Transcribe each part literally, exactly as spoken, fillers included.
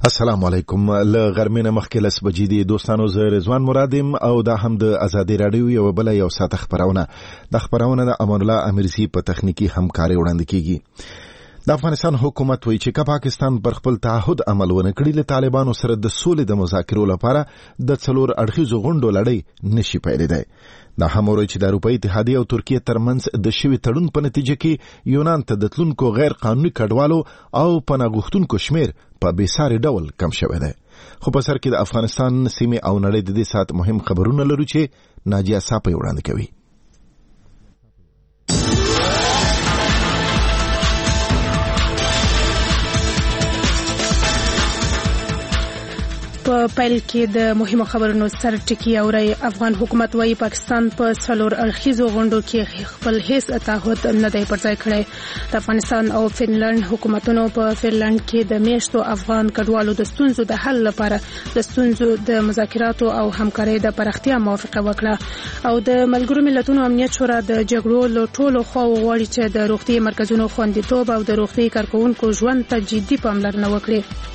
السلام علیکم. له غرمې نه مخکې لس بجې دي دوستانو، زه رضوان مرادم او دا هم د ازادي رادیو یو بل یو ساعت خبرونه د خبرونه د امان الله امیرزی په تخنیکی همکاري وړاندې کیږي. د افغانستان حکومت وایي چې پاکستان پر خپل تعهد عمل ونه کړی، له طالبانو سره د سولې د مذاکرو لپاره د څلور اړخیزو غونډو لړۍ نشي پیلېدای. دا هم وایي چې د اروپایي اتحادیې او ترکیې ترمنځ د شوي تړون په نتیجه کې یونان ته د تلونکو غیر قانوني کډوالو او پناه غوښتونکو شمیر په بېساري ډول کم شوی دی. خو په سر کې د افغانستان سیمې او نړۍ د دې ساعت مهم خبرونه لرو چې ناجیه صاحب وړاندې کوي. په پیل کې د مهمو خبرونو سر ټکی اوري. افغان حکومت وايي پاکستان په څلور اړخیزو غونډو کې خپل هیڅ تعهد نه دی پرځای کړی. د افغانستان او فنلند حکومتونو په فنلند کې د میشتو افغان کډوالو د ستونزو د حل لپاره د ستونزو د مذاکراتو او همکارۍ د پراختیا موافقه وکړه او د ملګرو ملتونو امنیت شورا د جګړو له ټولو خواو غواړي چې د روغتي مرکزونو خوندیتوب او د روغتي کارکونکو ژوند ته جدي پاملرنه وکړي.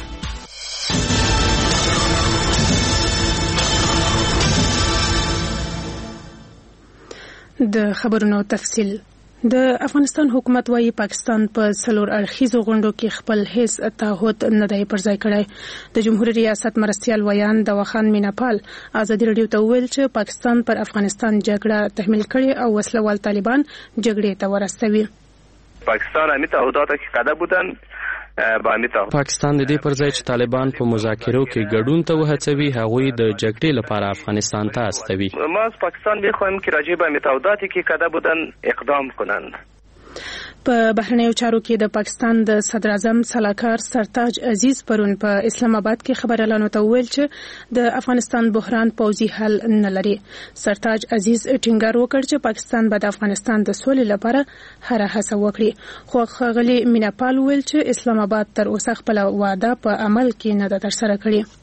د خبرونو تفصیل. د افغانستان حکومت وايي پاکستان په څلور اړخیزو غونډو کې خپل هیڅ تعهد نه دی پرځای کړی. د جمهوریت ریاست مرستیال ویان دواخان میناپال ازادي رادیو ته ویل چې پاکستان پر افغانستان جګړه تحمیل کړي او وسلوال طالبان جګړې ته ورستوي. پاکستان امی تعهدات که کرده بودن پاکستان د دې پر ځای چې طالبان په مذاکرو کې ګډون ته وهڅوي، هغوی د جګړې لپاره افغانستان ته استوي. ما از پاکستان میخوایم که راجع به تعهداتی که کرده بودن اقدام کنند. په بهرنیو چارو کې د پاکستان د صدر اعظم سلاکار سرتاج عزیز پرون په اسلام آباد کې خبريالانو ته ویل چې د افغانستان بحران پوځي حل نه لري. سرتاج عزیز ټینګار وکړ چې پاکستان به د افغانستان د سولې لپاره هر هڅه وکړي. خو ښاغلي میناپال ویل چې اسلام آباد تر اوسه خپل وعده په عمل کې نه ده ترسره کړې.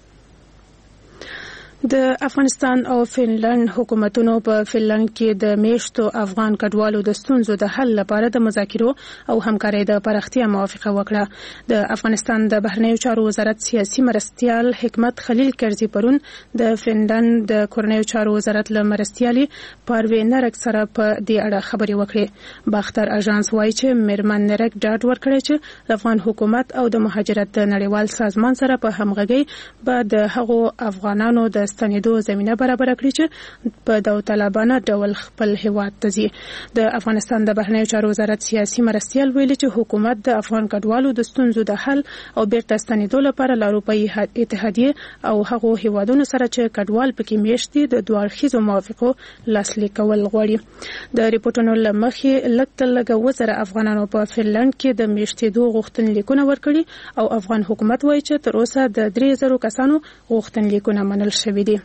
د افغانستان او فنلند حکومتونو په فنلند کې د میشتو افغان کډوالو د ستونزو د حل لپاره د مذاکرو او همکارۍ د پراختیا موافقه وکړه. د افغانستان د بهرنیو چارو وزارت سیاسي مرستیال حکمت خلیل کرزي پرون د فنلند د کورنیو چارو وزارت له مرستیالي پاروي نرک سره په دې اړه خبرې وکړې. باختر اژانس وايي چې میرمن نرک ډاډ ورکړی چې د افغان حکومت او د مهاجرت د نړیوال سازمان سره په همغږۍ به د هغو افغانانو د ستنېدو زمينه برابر کړي چې په داوطلبانه ډول خپل هیواد ته ځي. د افغانستان د بهرنیو چارو وزارت سیاسي مرستیال ویلي چې حکومت د افغان کډوالو د ستونزو د حل او بیرته ستنېدو لپاره له اروپایي اتحادیې او هغو هیوادونو سره چې کډوال پکې میشت دي د دوه اړخیزو موافقو لاسلیک کول غواړي. د ریپورتونو له مخې لږ تر لږه اووه زره افغانانو په فنلند کې د میشتېدو غوښتنلیکونه ورکړي او افغان حکومت وایي چې تر اوسه د درې زرو کسانو غوښتنلیکونه منل شوي دي.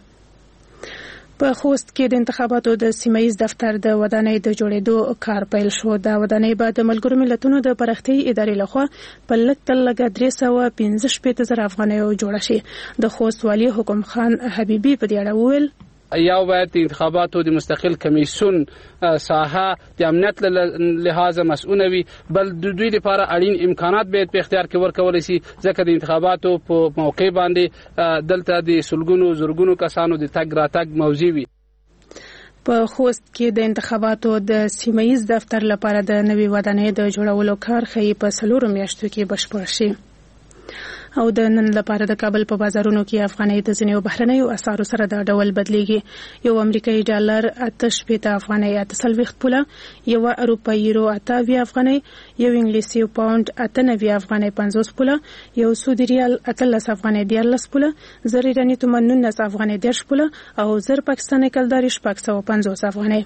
په خوست کې د انتخاباتو د سیمایي دفتر د ودانۍ د جوړېدو کار پیل شو. دا ودانۍ به د ملګرو ملتونو د پراختیايي ادارې لخوا په لږ تر لږه درې سوه پنځه شپېته زره افغانیو جوړه شي. د خوست والي حکم خان حبیبي په دې اړه وویل یا باید انتخاباتو د مستقل کمیسیون ساحه د امنیت لحاظ مسؤل وي، بل د دوی لپاره اړین امکانات باید په اختیار کې ورکول شي، ځکه د انتخاباتو په موقع باندې دلته د سلګونو زرګونو کسانو د تګ راتګ موضوع وي. په خوست کې د انتخاباتو د سیمایي دفتر لپاره د نوې ودانۍ د جوړولو کار ښیي په څلورو میاشتو کې بشپړ شي. او د نن لپاره د کابل په بازارونو کې افغانۍ د ځینو بهرنیو اسعارو سره د ډول بدلیږي. یو امریکایي ډالر اته شپېته افغانۍ اته څلوېښت پوله، یو اروپایي یورو اته اویا افغانۍ، یو انګلیسي پاونډ اته نوي افغانۍ پنځوس پوله، یو سعودي ریال اتلس افغانۍ دیارلس پوله، زر ایراني تومان نولس افغانۍ دېرش پوله او زر پاکستاني کلداري شپږ سوه پنځوس افغانۍ.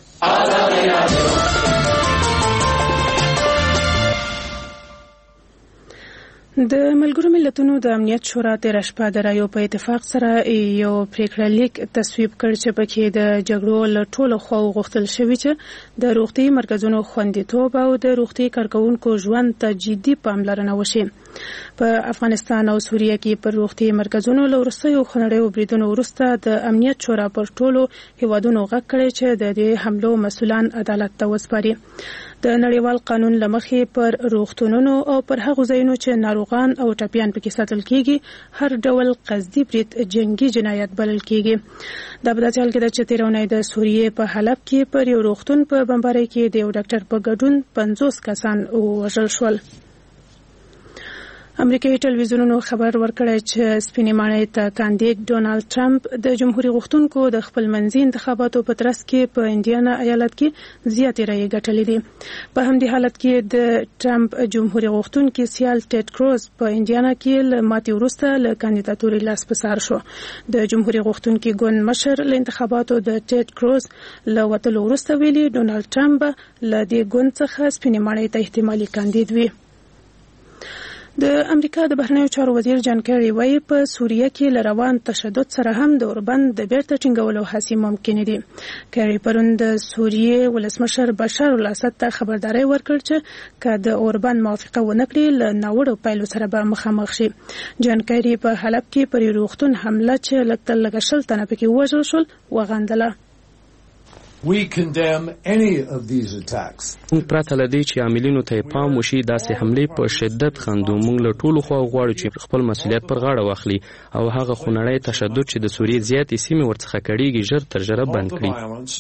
د ملګرو ملتونو د امنیت شورا تېره شپه د رایو په اتفاق سره یو پریکړه لیک تصویب کړ چې پکې د جګړو له ټولو خواو غوښتل شوي چې د روغتي مرکزونو خوندیتوب او د روغتي کارکونکو ژوند ته جدي پاملرنه وشي. په افغانستان او سوریه کې پر روغتي مرکزونو له وروستیو خونړیو بریدونو وروسته د امنیت شورا پر ټولو هیوادونو غږ کړی چې د دې حملو مسؤلان عدالت ته وسپاري. د نړیوال قانون لمخې پر روغتونونو او پر هغو ځایونو چې ناروغان او ټپیان پکې ساتل کیږي هر ډول قصدي برید جنگي جنایت بلل کیږي دا په داسې حال کې ده چې تېره اونۍ د سوریې په حلب کې پر یو روغتون په بمبارۍ کې د یو ډاکټر په ګډون پنځوس کسان ووژل شول. امریکایي ټلویزیونونو خبر ورکړی چې سپینې ماڼۍ ته کاندید ډونالد ټرمپ د جمهوریت غوښتونکو د خپل منځي انتخاباتو په ترڅ کې په انډیانا ایالت کې زیاتې رایې ګټلې دي. په همدې حالت کې د ټرمپ جمهوریت غوښتونکي سیال ټیډ کروز په انډیانا کې له ماتې وروسته له کاندیداتورې لاس په سار شو. د جمهوریت غوښتونکي ګوند مشر له انتخاباتو د ټیډ کروز له وتلو وروسته ویلي ډونالد ټرمپ له دې ګوند څخه سپینې ماڼۍ ته احتمالي کاندید وي. د امریکا د بهرنیو چارو وزیر جان کیری وایي په سوریه کې له روان تشدد سره هم د اوربند د بیرته ټینګولو هڅې ممکن دي. کیری پرون د سوریې ولسمشر بشار الاسد ته خبرداری ورکړ چې که د اوربند موافقه ونه کړي له ناوړو پایلو سره به مخامخ شي. جان کیری په حلب کې پر روغتون حمله چې لږ تر لږه شل تنه پکې وژل شول وغندله. We condemn any of these attacks. موږ پرته له دې چې عاملینو ته پام وشي داسې حملې په شدت خندو. موږ له ټولو خوا غواړو چې خپل مسؤلیت پر غاړه واخلي او هغه خونړی تشدد چې د سوریې زیاتې سیمې ورڅخه کړيږي ژر تر ژره بند کړي.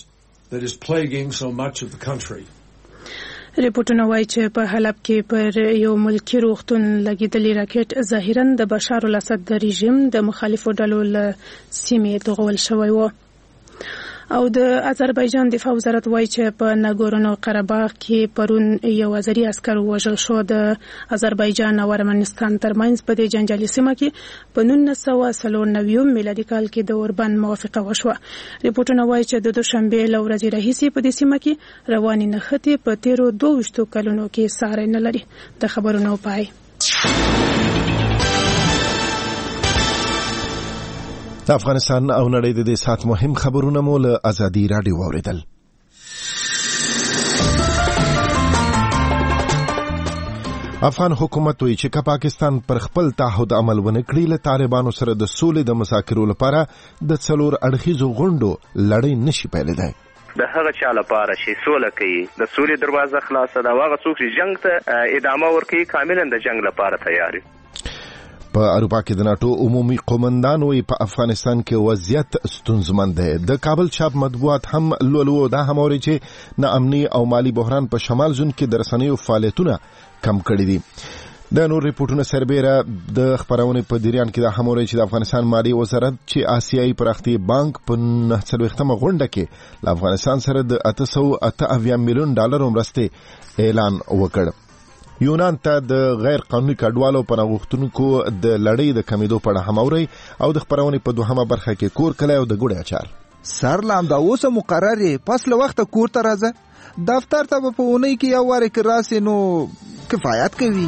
ریپورتونه وایي چې په حلب کې پر یو ملکی روغتون لګیدلي راکټ ظاهرا د بشار الاسد د رژیم د مخالفو ډلو له سیمې توغول شوی و. او د آذربایجان دفاع وزارت وایي چې په ناګورنو قرهباغ کې پرون یو آذری عسکر وژل شو. د آذربایجان او ارمنستان ترمنځ په دې جنجالي سیمه کې په نولس سوه څلور نوي میلادي کال کې د اوربند موافقه وشوه. ریپورتونه وایي چې د دوشنبه له ورځې راهیسې په دې سیمه کې رواني نښتې په تیرو دوه ویشتو کلونو کې ساری نه لري. د خبرونو پای. د افغانستان او نړۍ د دې سات مهم خبرونه مو له ازادي رادیو اوریدل. افغان حکومت وایي چې پاکستان پر خپل تعهد عمل ونه کړي له طالبانو سره د سولې د مذاکرو لپاره د څلور اړخیزو غونډو لړۍ نشي پیلېدای. د هغه چا لپاره چې سوله کوي د سولې دروازه خلاصه ده. هغه څوک چې جنگ ته ادامه ورکوي کاملا د جنگ لپاره تیار دي. په اروپا کې د ناتو عمومي قومندان وی په افغانستان کې وضعیت ستونزمن دی. د کابل چاپ مطبوعات هم لولو دا هم اوري چې نه امني او مالی بحران په شمال زون کې د رسنیو فعالیتونه کم کړي دي. د نور ریپورتونو سربېره د خبرونې په جریان کې دا هم اوري چې د افغانستان مالی وزارت چې آسیایي پراختي بانک په نه څلوېښتمه غونډه کې له افغانستان سره د اته سوه اته اویا میلیون ډالر مرستې اعلان وکړ. یونان ته د غیر قانوني کډوالو پر غوښتونکو د لړۍ د کمیدو په اړه هم اوري او د خبرونې په دوهمه برخه کې کور کلی او د ګوړې اچار. سر لام دا اوسه مقرر پس له وخت کور ته راځه دفتر ته په اونۍ کې یو واره کې راسي نو کفایت کوي.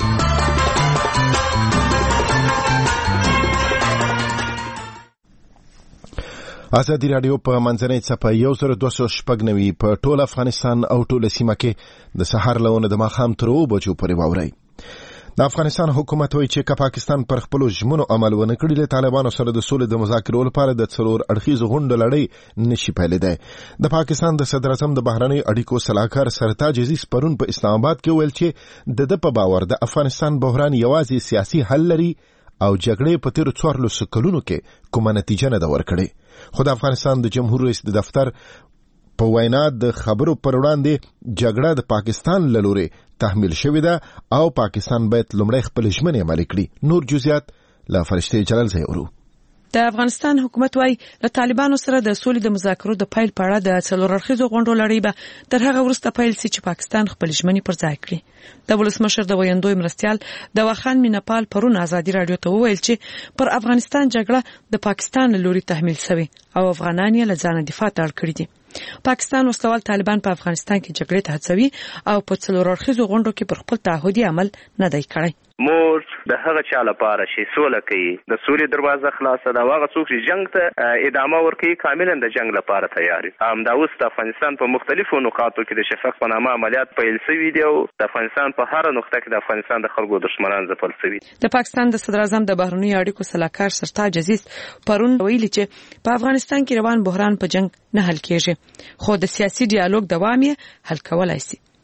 ازادي رادیو په منځنۍ څپه یو زر دوه سوه شپږ نوي په ټول افغانستان او ټوله سیمه کې د سهار له ونه د ماښام تر اوو بجو پورې واورئ. د افغانستان حکومت وایي چې که پاکستان پر خپلو ژمنو عمل ونه کړي له طالبانو سره د سولې د مذاکرو لپاره د څلور اړخیزو غونډو لړۍ نشي پیلېدای. د پاکستان د صدر اعظم د بهرنیو اړیکو سلاکار سرتاج عزیز پرون په اسلام آباد کې ویل چې د ده په باور د افغانستان بحران یوازې سیاسي حل لري او جګړې په تیرو څوارلسو کلونو کې کومه نتیجه نه ده ورکړې. خو د افغانستان د جمهور رئیس د دفتر په وینا د خبرو پر وړاندې جګړه د پاکستان له لورې تحمیل شوې ده او پاکستان باید لومړی خپل ژمنې عملي کړي. نور جزئیات له فرشتې جلال ځای ورو. د افغانستان حکومت وايي له طالبانو سره د سولې د مذاکرو د پیل په اړه د څلور اړخیزو غونډو لړۍ به تر هغه وروسته پیل شي چې پاکستان خپل ژمنې پر ځای کړي. د ولسمشر د ویاندوی مرستیال د واخان مینپال پرون ازادي رادیو ته وویل چې پر افغانستان جګړه د پاکستان له لوري تحمیل شوې او افغانان یې له ځانه دفاع ته اړ کړي دي. پاکستان وسوال طالبان په افغانستان کې جګړې ته هڅوي او په څلور اړخیزو غونډو کې پر خپل تعهدي عمل نه دی کړی. مور د هغه چا لپاره چې سوله کوي د سولې دروازه خلاصه ده. هغه څوک چې جنگ ته ادامه ورکوي کاملا د جنگ لپاره تیار دي. همدا اوس د افغانستان په مختلفو نقاطو کې د شفق په نامه عملیات پیل شوي دي او د افغانستان په هر نقطه کې د افغانستان د خلکو دشمنان ځپل شوي دي. د پاکستان د صدر اعظم د بهرنیو اړیکو سلاکار سرتاج عزیز پرون ویلي چې په افغانستان کې روان بحران په جنگ نه حل کېږي خو د سیاسي ډیالوګ دوام یې حل کولای شي.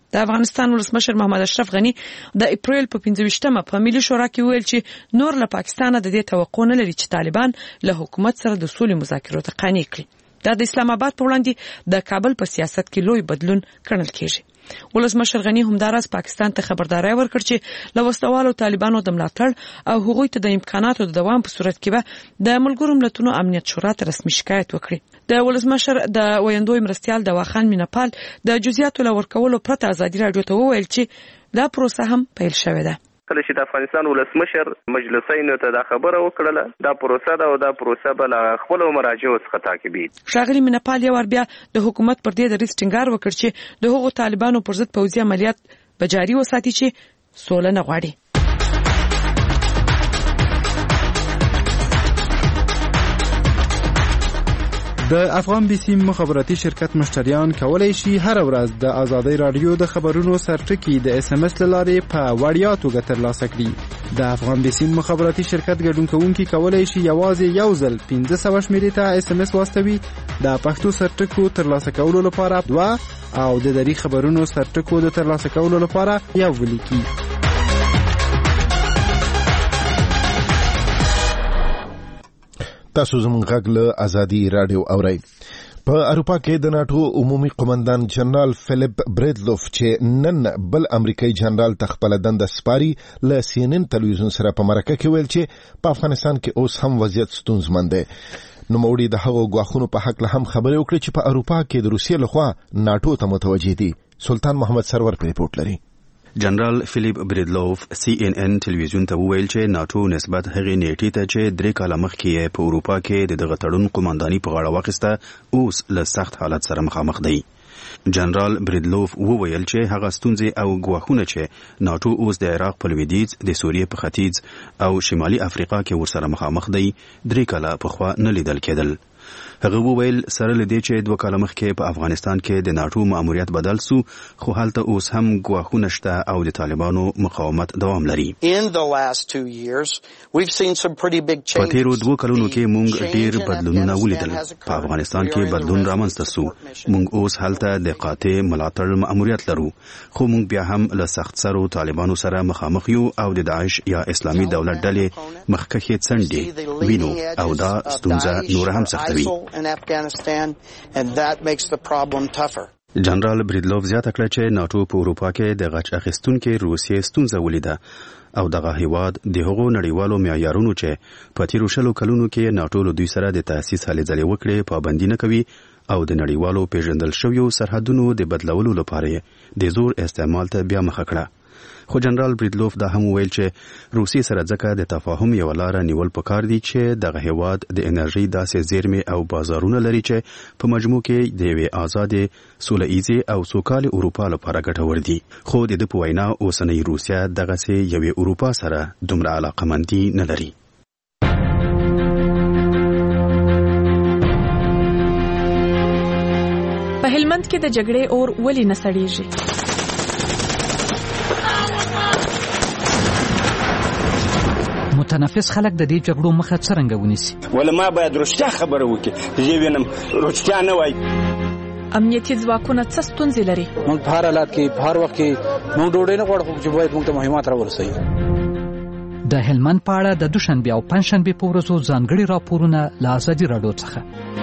د افغانستان ولسمشر محمد اشرف غنی د اپریل په پنځه ویشتمه په ملي شورا کې ویل چې نور له پاکستان د دې توقع نه لري چې طالبان له حکومت سره د سولې مذاکرو ته قانع کړي. دا د اسلام آباد په وړاندې د کابل په سیاست کې لوی بدلون ګڼل کېږي. ولسمشر غنی همداراز پاکستان ته خبرداري ورکړه چې له وسوالو طالبانو د ملاتړ او هغوی ته د امکاناتو د دوام په صورت کې به د ملګرو ملتونو امنیت شورا ته رسمي شکایت وکړي. د ولسمشر د ویندوی مرستيال دواخان مینپال د جزئیاتو لور کولو پرته ازادي راډیو ته وویل چې دا پروسه هم پیل شوې ده. کله چې د افغانستان ولسمشر مجلسینو ته دا خبره وکړه دا پروسه دا او دا پروسه بل خپل مراجعو څخه تعقیبي. شاغلی مینپال یو ور بیا د حکومت پر دې د ریس ټینګار وکړ چې د هغو طالبانو پر ضد پوځي عملیات به جاري وساتي چې سوله نه غواړي. د افغان بیسی مخابراتي شرکت مشتریان کولای شي هر ورځ د آزادۍ رادیو د خبرونو سرټکی د اس ام اس لارې په وړیا توګه ترلاسه کړي. د افغان بیسی مخابراتي شرکت ګډون کوونکي کولای شي یوازې یو ځل پنځه سوه شمیرې ته اس ام اس واستوي د پښتو سرټکو ترلاسه کولو لپاره دوه او د دری خبرونو سرټکو د ترلاسه کولو لپاره یو ولیکي. تاسو زموږ غږ له ازادي رادیو اورئ. په اروپا کې د ناتو عمومي قومندان جنرال فلیپ بریدلوف چې نن بل امریکایي جنرال تخپل دند سپاري له سی ان ان تلویزیون سره په مرکه کې ویل چې په افغانستان کې اوس هم وضعیت ستونزمن دی. نو موړي د هغو غواخونو په حق له هم خبرې وکړي چې په اروپا کې د روسیې لخوا ناتو ته متوجه دي. سلطان محمد سرور په ریپورت لري. جنرال فلیپ بریدلوف سی ان ان ټلویزیون ته وویل چې ناتو نسبت هغې نیټې ته چې درې کاله مخکې په اروپا کې د دغه تړون قومنداني په غاړه واخیسته اوس له سخت حالت سره مخامخ دی. جنرال بریدلوف وویل چې هغه ستونزې او ګواښونه چې ناتو اوس د عراق په لویدیځ د سوریې په ختیځ او شمالي افریقا کې ورسره مخامخ دی درې کاله پخوا نه لیدل کېدل. هغه وویل سره لدې چې دوه کاله مخکې په افغانستان کې د ناتو ماموریت بدل سو خو هلته اوس هم ګواښونه شته او د طالبانو مقاومت دوام لري. په تیرو دوه کلونو کې موږ ډیر بدلونونه ولیدل. په افغانستان کې بدلون رامنځته سو. موږ اوس هلته د قاطع ملاتړ ماموریت لرو خو موږ بیا هم له سخت سرو طالبانو سره مخامخ یو او د داعش یا اسلامي دولت ډلې مخکښې څنډې وینو او دا ستونزه نور هم سختوي. جنرال بریدلوف زیاته کړه چې ناتو په اروپا کې د غچ اخیستونکو روسیې ستونزه ولیده او دغه هیواد د هغو نړیوالو معیارونو چې په تیرو شلو کلونو کې ناتو له دوی سره د تاسیس هلې ځلې وکړې پابندي نه کوي او د نړیوالو پیژندل شویو سرحدونو د بدلولو لپاره د زور استعمال ته بیا مخه کړه. خو جنرال بریدلوف دا هم ویل چې روسیې سره ځکه د تفاهم یو لار نیول پکار دي چې دغه هیواد د انرژي داسې زیرمې او بازارونه لري چې په مجموع کې د یوې آزادې سوله ایزې او سوکالې اروپا لپاره ګټور دي. خو د ده په وینا اوسنۍ روسیه دغسې یوې اروپا سره دومره علاقمندي نه لري. په هلمند کې د جګړې اور ولې نه سړیږي؟ متنفس خلک د دې جګړو مخه څرنګه ونیسي؟ ولې ما باید رښتیا خبره وکړي چې زه وینم رښتیا نه وایي. امنیتي ځواکونه څه ستونزې لري؟ موږ په هر حالت کې په هر وخت کې موږ ډوډۍ نه غواړو چې باید موږ ته مهمات راورسوي. د هلمند په اړه د دوشنبه او پنځشنبه په ورځو ځانګړي راپورونه له ازادي راډیو څخه.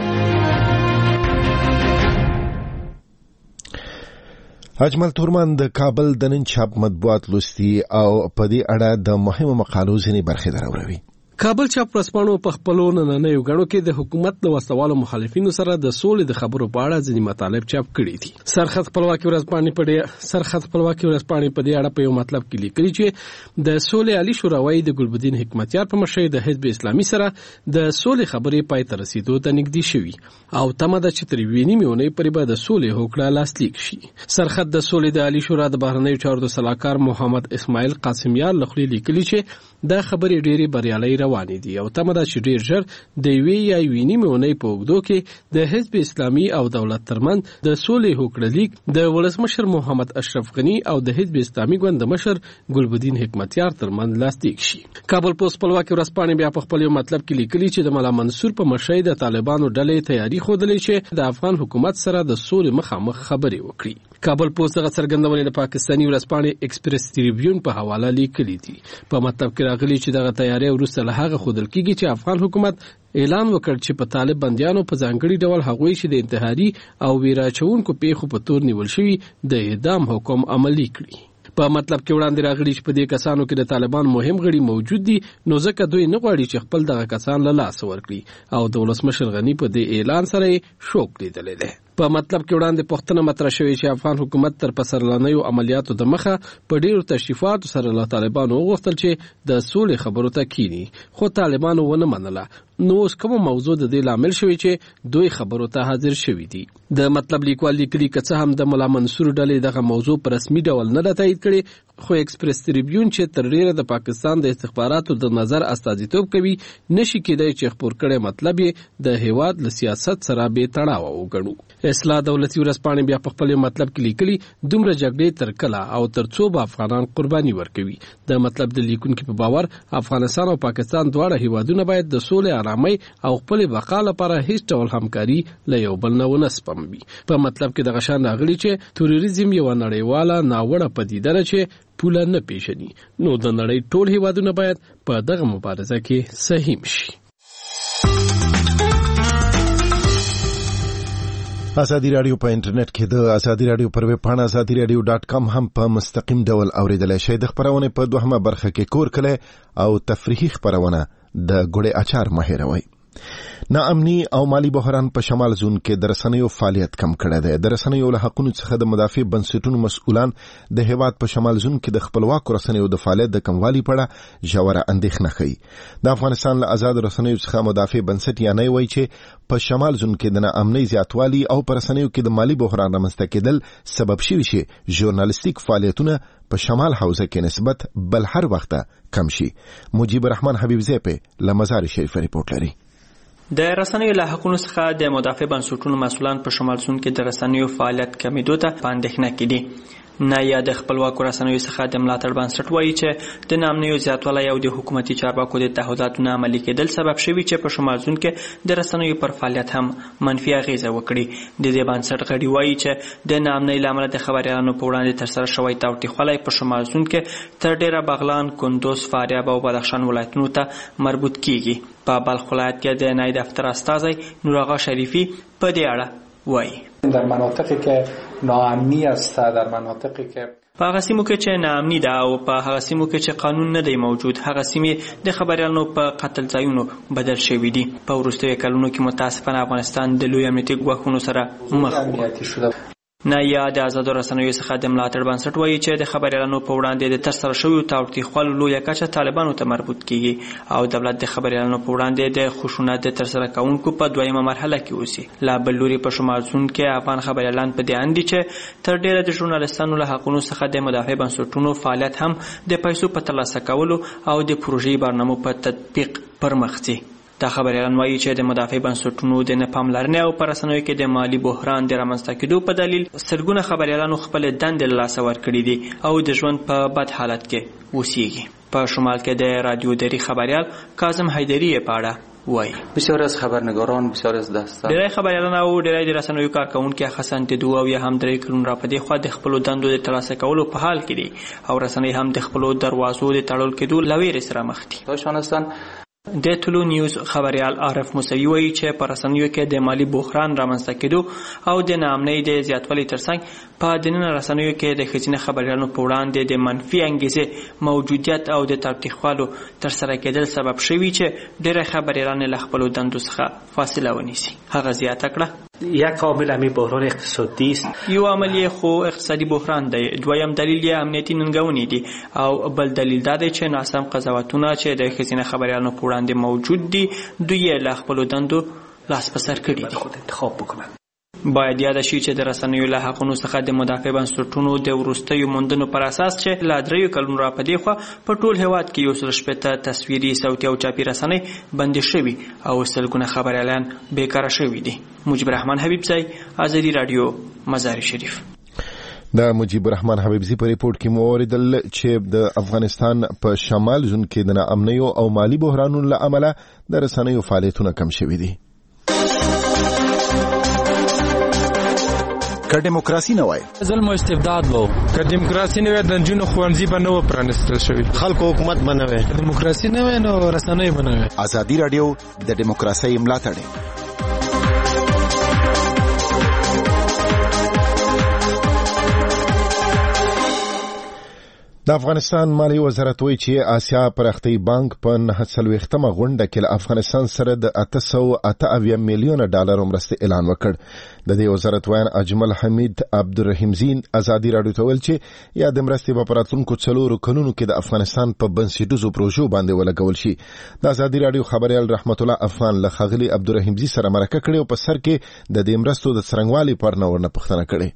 اجمل تورمان د کابل د نن چاپ مطبوعات لوستي او په دې اړه د مهمو مقالو ځینې برخې دراوړي. کابل چاپ رسپانو په خپلو نننیو غړو کې د حکومت د وسوالو مخالفینو سره د سولې د خبرو په اړه ځینې مطالب چاپ کړي دي. سرخط خپلواکي ورځپاڼې په دې سرخط خپلواکي ورځپاڼې په دې اړه په یو مطلب کې لیکلي چې د سولې عالی شورا د ګلبدین حکمتیار په مشرۍ د حزب اسلامي سره د سولې خبرې پای ته رسیدو ته نږدې شوي او تمه ده چې تر یوې نیمې اونۍ پورې به د سولې هوکړه لاسلیک شي. سرخط د سولې د عالی شورا د بهرنیو چارو د سلاکار محمد اسماعیل قاسمیار لخوا لیکلي چې دا خبرې ډېری بریالۍ روانې دي او تمه ده چې ډېر ژر د یوې یا یوې نیمې اونۍ په اوږدو کې د حزب اسلامي او دولت ترمنځ د سولې هوکړه لیک د ولسمشر محمد اشرف غني او د حزب اسلامي ګوند د مشر ګلبدین حکمتیار ترمنځ لاسلیک شي. کابل پوسټ خپلواکي ورځپاڼې بیا په خپل یو مطلب کې لیکلي چې د ملا منصور په مشرۍ د طالبانو ډلې تیاری ښودلې چې د افغان حکومت سره د سولې مخامخ خبرې وکړي. کابل پوسټ دغه څرګندونې د پاکستاني ورځپاڼې ایکسپریس ټریبیون په حواله لیکلي دي. په مطلب کې راغلي چې دغه تیاری وروسته له هغه ښودل کېږي چې افغان حکومت اعلان وکړ چې په طالب بندیانو په ځانګړي ډول هغوی چې د انتحاري او ویراچونکو پیښو په تور نیول شوي د اعدام حکم عملي کړي. په مطلب کې وړاندې راغلي چې په دې کسانو کې د طالبان مهم غړي موجود دي، نو ځکه دوی نه غواړي چې خپل دغه کسان له لاسه ورکړي او د ولسمشر غني په دې اعلان سره یې شوک لیدلی دی. په مطلب کې وړاندې پوښتنه مطرح شوې چې افغان حکومت تر پسرلنیو عملیاتو د مخه په ډیرو تشریفاتو سره له طالبانو وغوښتل چې د سولې خبرو ته کینی، خو طالبانو ونه منله. نو اوس کومه موضوع د دې لامل شوی چې دوی خبرو ته حاضر شوي دي. د مطلب لیکوال لیکلي که څه هم د ملا منصور ډلې دغه موضوع په رسمي ډول نه ده تایید کړې، خو ایکسپریس ټریبیون چې تر ډیره د پاکستان د استخباراتو د نظر استازیتوب کوي نشي کېدای چې خپور کړي مطلب یې د هیواد له سیاست سره بې تړاو وګڼو. اصلاح دولتي ورځپاڼې بیا په خپل مطلب کې لیکلي دومره جګړې تر کله او تر څو به افغانان قرباني ورکوي. د مطلب د لیکونکو په باور افغانستان او پاکستان دواړه هیوادونه باید د سولې، آرامۍ او خپل بقا لپاره هیڅ ډول همکاري له یو بل نه ونه سپموي. په مطلب کې دغه شان راغلي چې تروریزم یو نړیواله ناوړه پدیده ده چې پوله نه پیژني، نو د نړۍ ټول هیوادونه باید په دغه مبارزه کې سهیم شي. ازادي رادیو په انټرنیټ کې د ازادي رادیو پر ویب پاڼه ازادي رادیو ډاټ کام هم په مستقیم ډول اوریدلای شئ. د خبرونه په دوهمه برخه کې کور کله او تفریحي خبرونه د ګوړې اچار مهیروي. ناامني او مالی بحران په شمال زون کې د رسنیو فعالیت کم کړی دی. د رسنیو له حقونو څخه د مدافع بنسټونو مسؤلان د هیواد په شمال زون کې د خپلواکو رسنیو د فعالیت د کموالي په اړه ژوره اندېښنه ښیي. د افغانستان له آزاد رسنیو څخه مدافع بنسټ یعنی وایي چې په شمال زون کې د ناامنۍ زیاتوالي او په رسنیو کې د مالی بحران رامنځته کېدل سبب شوي چې ژورنالیستیک فعالیتونه په شمال حوزه کې نسبت بل هر وخت کم شي. مجيب الرحمن حبیبزی په لمزار شریف ریپورت لري. د رسنیو له حقونو څخه د مدافع بنسټونو مسؤلان په شمال سون کې د رسنیو فعالیت کمیدو ته په اندېښنه کې دي. نه یا د خپلواکو رسنیو څخه د ملاتړ بنسټ وایي چې د ناامنیو زیاتوالی او د حکومتي چارواکو د تعهداتو نه عملي کېدل سبب شوي چې په شمال سون کې د رسنیو پر فعالیت هم منفي اغیزه وکړي. د دې بنسټ غړي وایي چې د ناامنۍ له امله د خبریالانو په وړاندې ترسره شوی تاوتریخوالی په شمال سون کې تر ډیره بغلان، کندوز، فاریاب او بدخشان ولایتونو ته مربوط کیږي. په بلخ ولایت کې د نایب دفتر استازی نور آقا شریفی په دې اړه وایي در مناطقی که ناامنی است، در مناطقی که په هغه سیمو کې چې ناامني ده او په هغه سیمو کې چې قانون نه دی موجود، هغه سیمې د خبریالانو په قتل ځایونو بدل شوي دي. په وروستیو کلونو کې متاسفانه افغانستان د لوی امنیتي ګواښونو سره مخ و. نه یا د آزادو رسنیو څخه د ملاتړ بنسټ وایي چې د خبریالانو په وړاندې د ترسره شویو تاوتریخوالو لویه کچه طالبانو ته مربوط کیږي او دولت د خبریالانو په وړاندې د خشونت د ترسره کوونکو په دویمه مرحله کې اوسي. لا بل لوري په شمال سون کې افغان خبریالان په دې اند دي چې تر ډیره د ژورنالیستانو له حقونو څخه د مدافع بنسټونو فعالیت هم د پیسو په ترلاسه کولو او د پروژې برنامو په تطبیق پرمخ ځي. دا خبریالان وایي چې د مدافع بنسټونو د نه پاملرنې او په رسنیو کې د مالی بحران د رامنځته کېدو په دلیل سلګونه خبریالانو خپل دندې له لاسه ورکړي دي او د ژوند په بد حالت کې اوسېږي. په شمال کې د رادیو دری خبریال کاظم حیدری په اړه وایي بسیار از خبرنگاران، بسیار از دستان ډېری خبریالان او ډېری د رسنیو کارکوونکي خاصن د دوه او یا هم درې کلونو را پدې خو د خپل دندو د ترلاسه کولو په حال کې دي او رسنۍ هم د خپل دروازو د تړل کېدو لویرې سره مخ دي. داشانستان د طلوع نیوز خبریال عارف موسوي وایي چې په رسنیو کې د مالی بحران رامنځته کېدو او د ناامنۍ د زیاتوالي ترڅنګ په دننه رسنیو کې د ښځینه خبریالانو په وړاندې د منفي انګیزې موجودیت او د تاوتریخوالو ترسره کېدل سبب شوي چې ډېری خبریالان له خپلو دندو څخه فاصله ونیسي. هغه زیاته کړه یک عامل همین بحران اقتصادی است. یو عامل خو اقتصادي بحران دی، دویم دلیل یې امنیتي ننګونې دي او بل دلیل دا دی چې ناسم قضاوتونه چې د ښځینه خبریالانو په وړاندې موجود دي دوی یې له خپلو دندو لاس په سر کړي دي. خود انتخاب بکنن. باید یاد شي چې د رسنیو له حقونو څخه د مدافع بنسټونو د وروستیو موندنو پر اساس چې لا دریو کلونو را پدې خو په ټول هیواد کې یو سل شپږ تصویري صوتي او چاپي رسنۍ بندي شوي او سلګونه خبريالان بیکاره شوي دي. مجيب الرحمن حبیبزی، آزادی رادیو، مزار شریف. د مجيب الرحمن حبیبزی په ریپورت کې مو اوریدل چې د افغانستان په شمال زون کې د ناامنیو او مالی بحرانونو له امله د رسنیو فعالیتونه کم شوي دي. که دیموکراسي نه وای ظلم او استبداد وو، که دیموکراسي نه وای د جنونو خوانځي به نه پرانستل شوی، خلکو حکومت به نه وای، دیموکراسي نه وای نو رسنۍ به نه وای. ازادي رادیو د دیموکراسي ملاتړ. د افغانستان مالی وزارت وایي چې آسیا پرختي بانک په نهه څلوېښتمه غونډه کې له افغانستان سره د اته سوه اته اویا میلیونه ډالر مرستې اعلان وکړ. د دې وزارت وایي اجمل حمید عبدالرحیمزین ازادي رادیو ته ویل چې یا د مرستې په راتلونکو څلورو کلونو کې د افغانستان په بنسټیزو پروژو باندې ولګول شي. د ازادي رادیو خبريال رحمت الله افغان له ښاغلي عبدالرحیمزي سره مرکه کړې او په سر کې د دې مرستو د څرنګوالي پر نه ورنه پوښتنه کړې.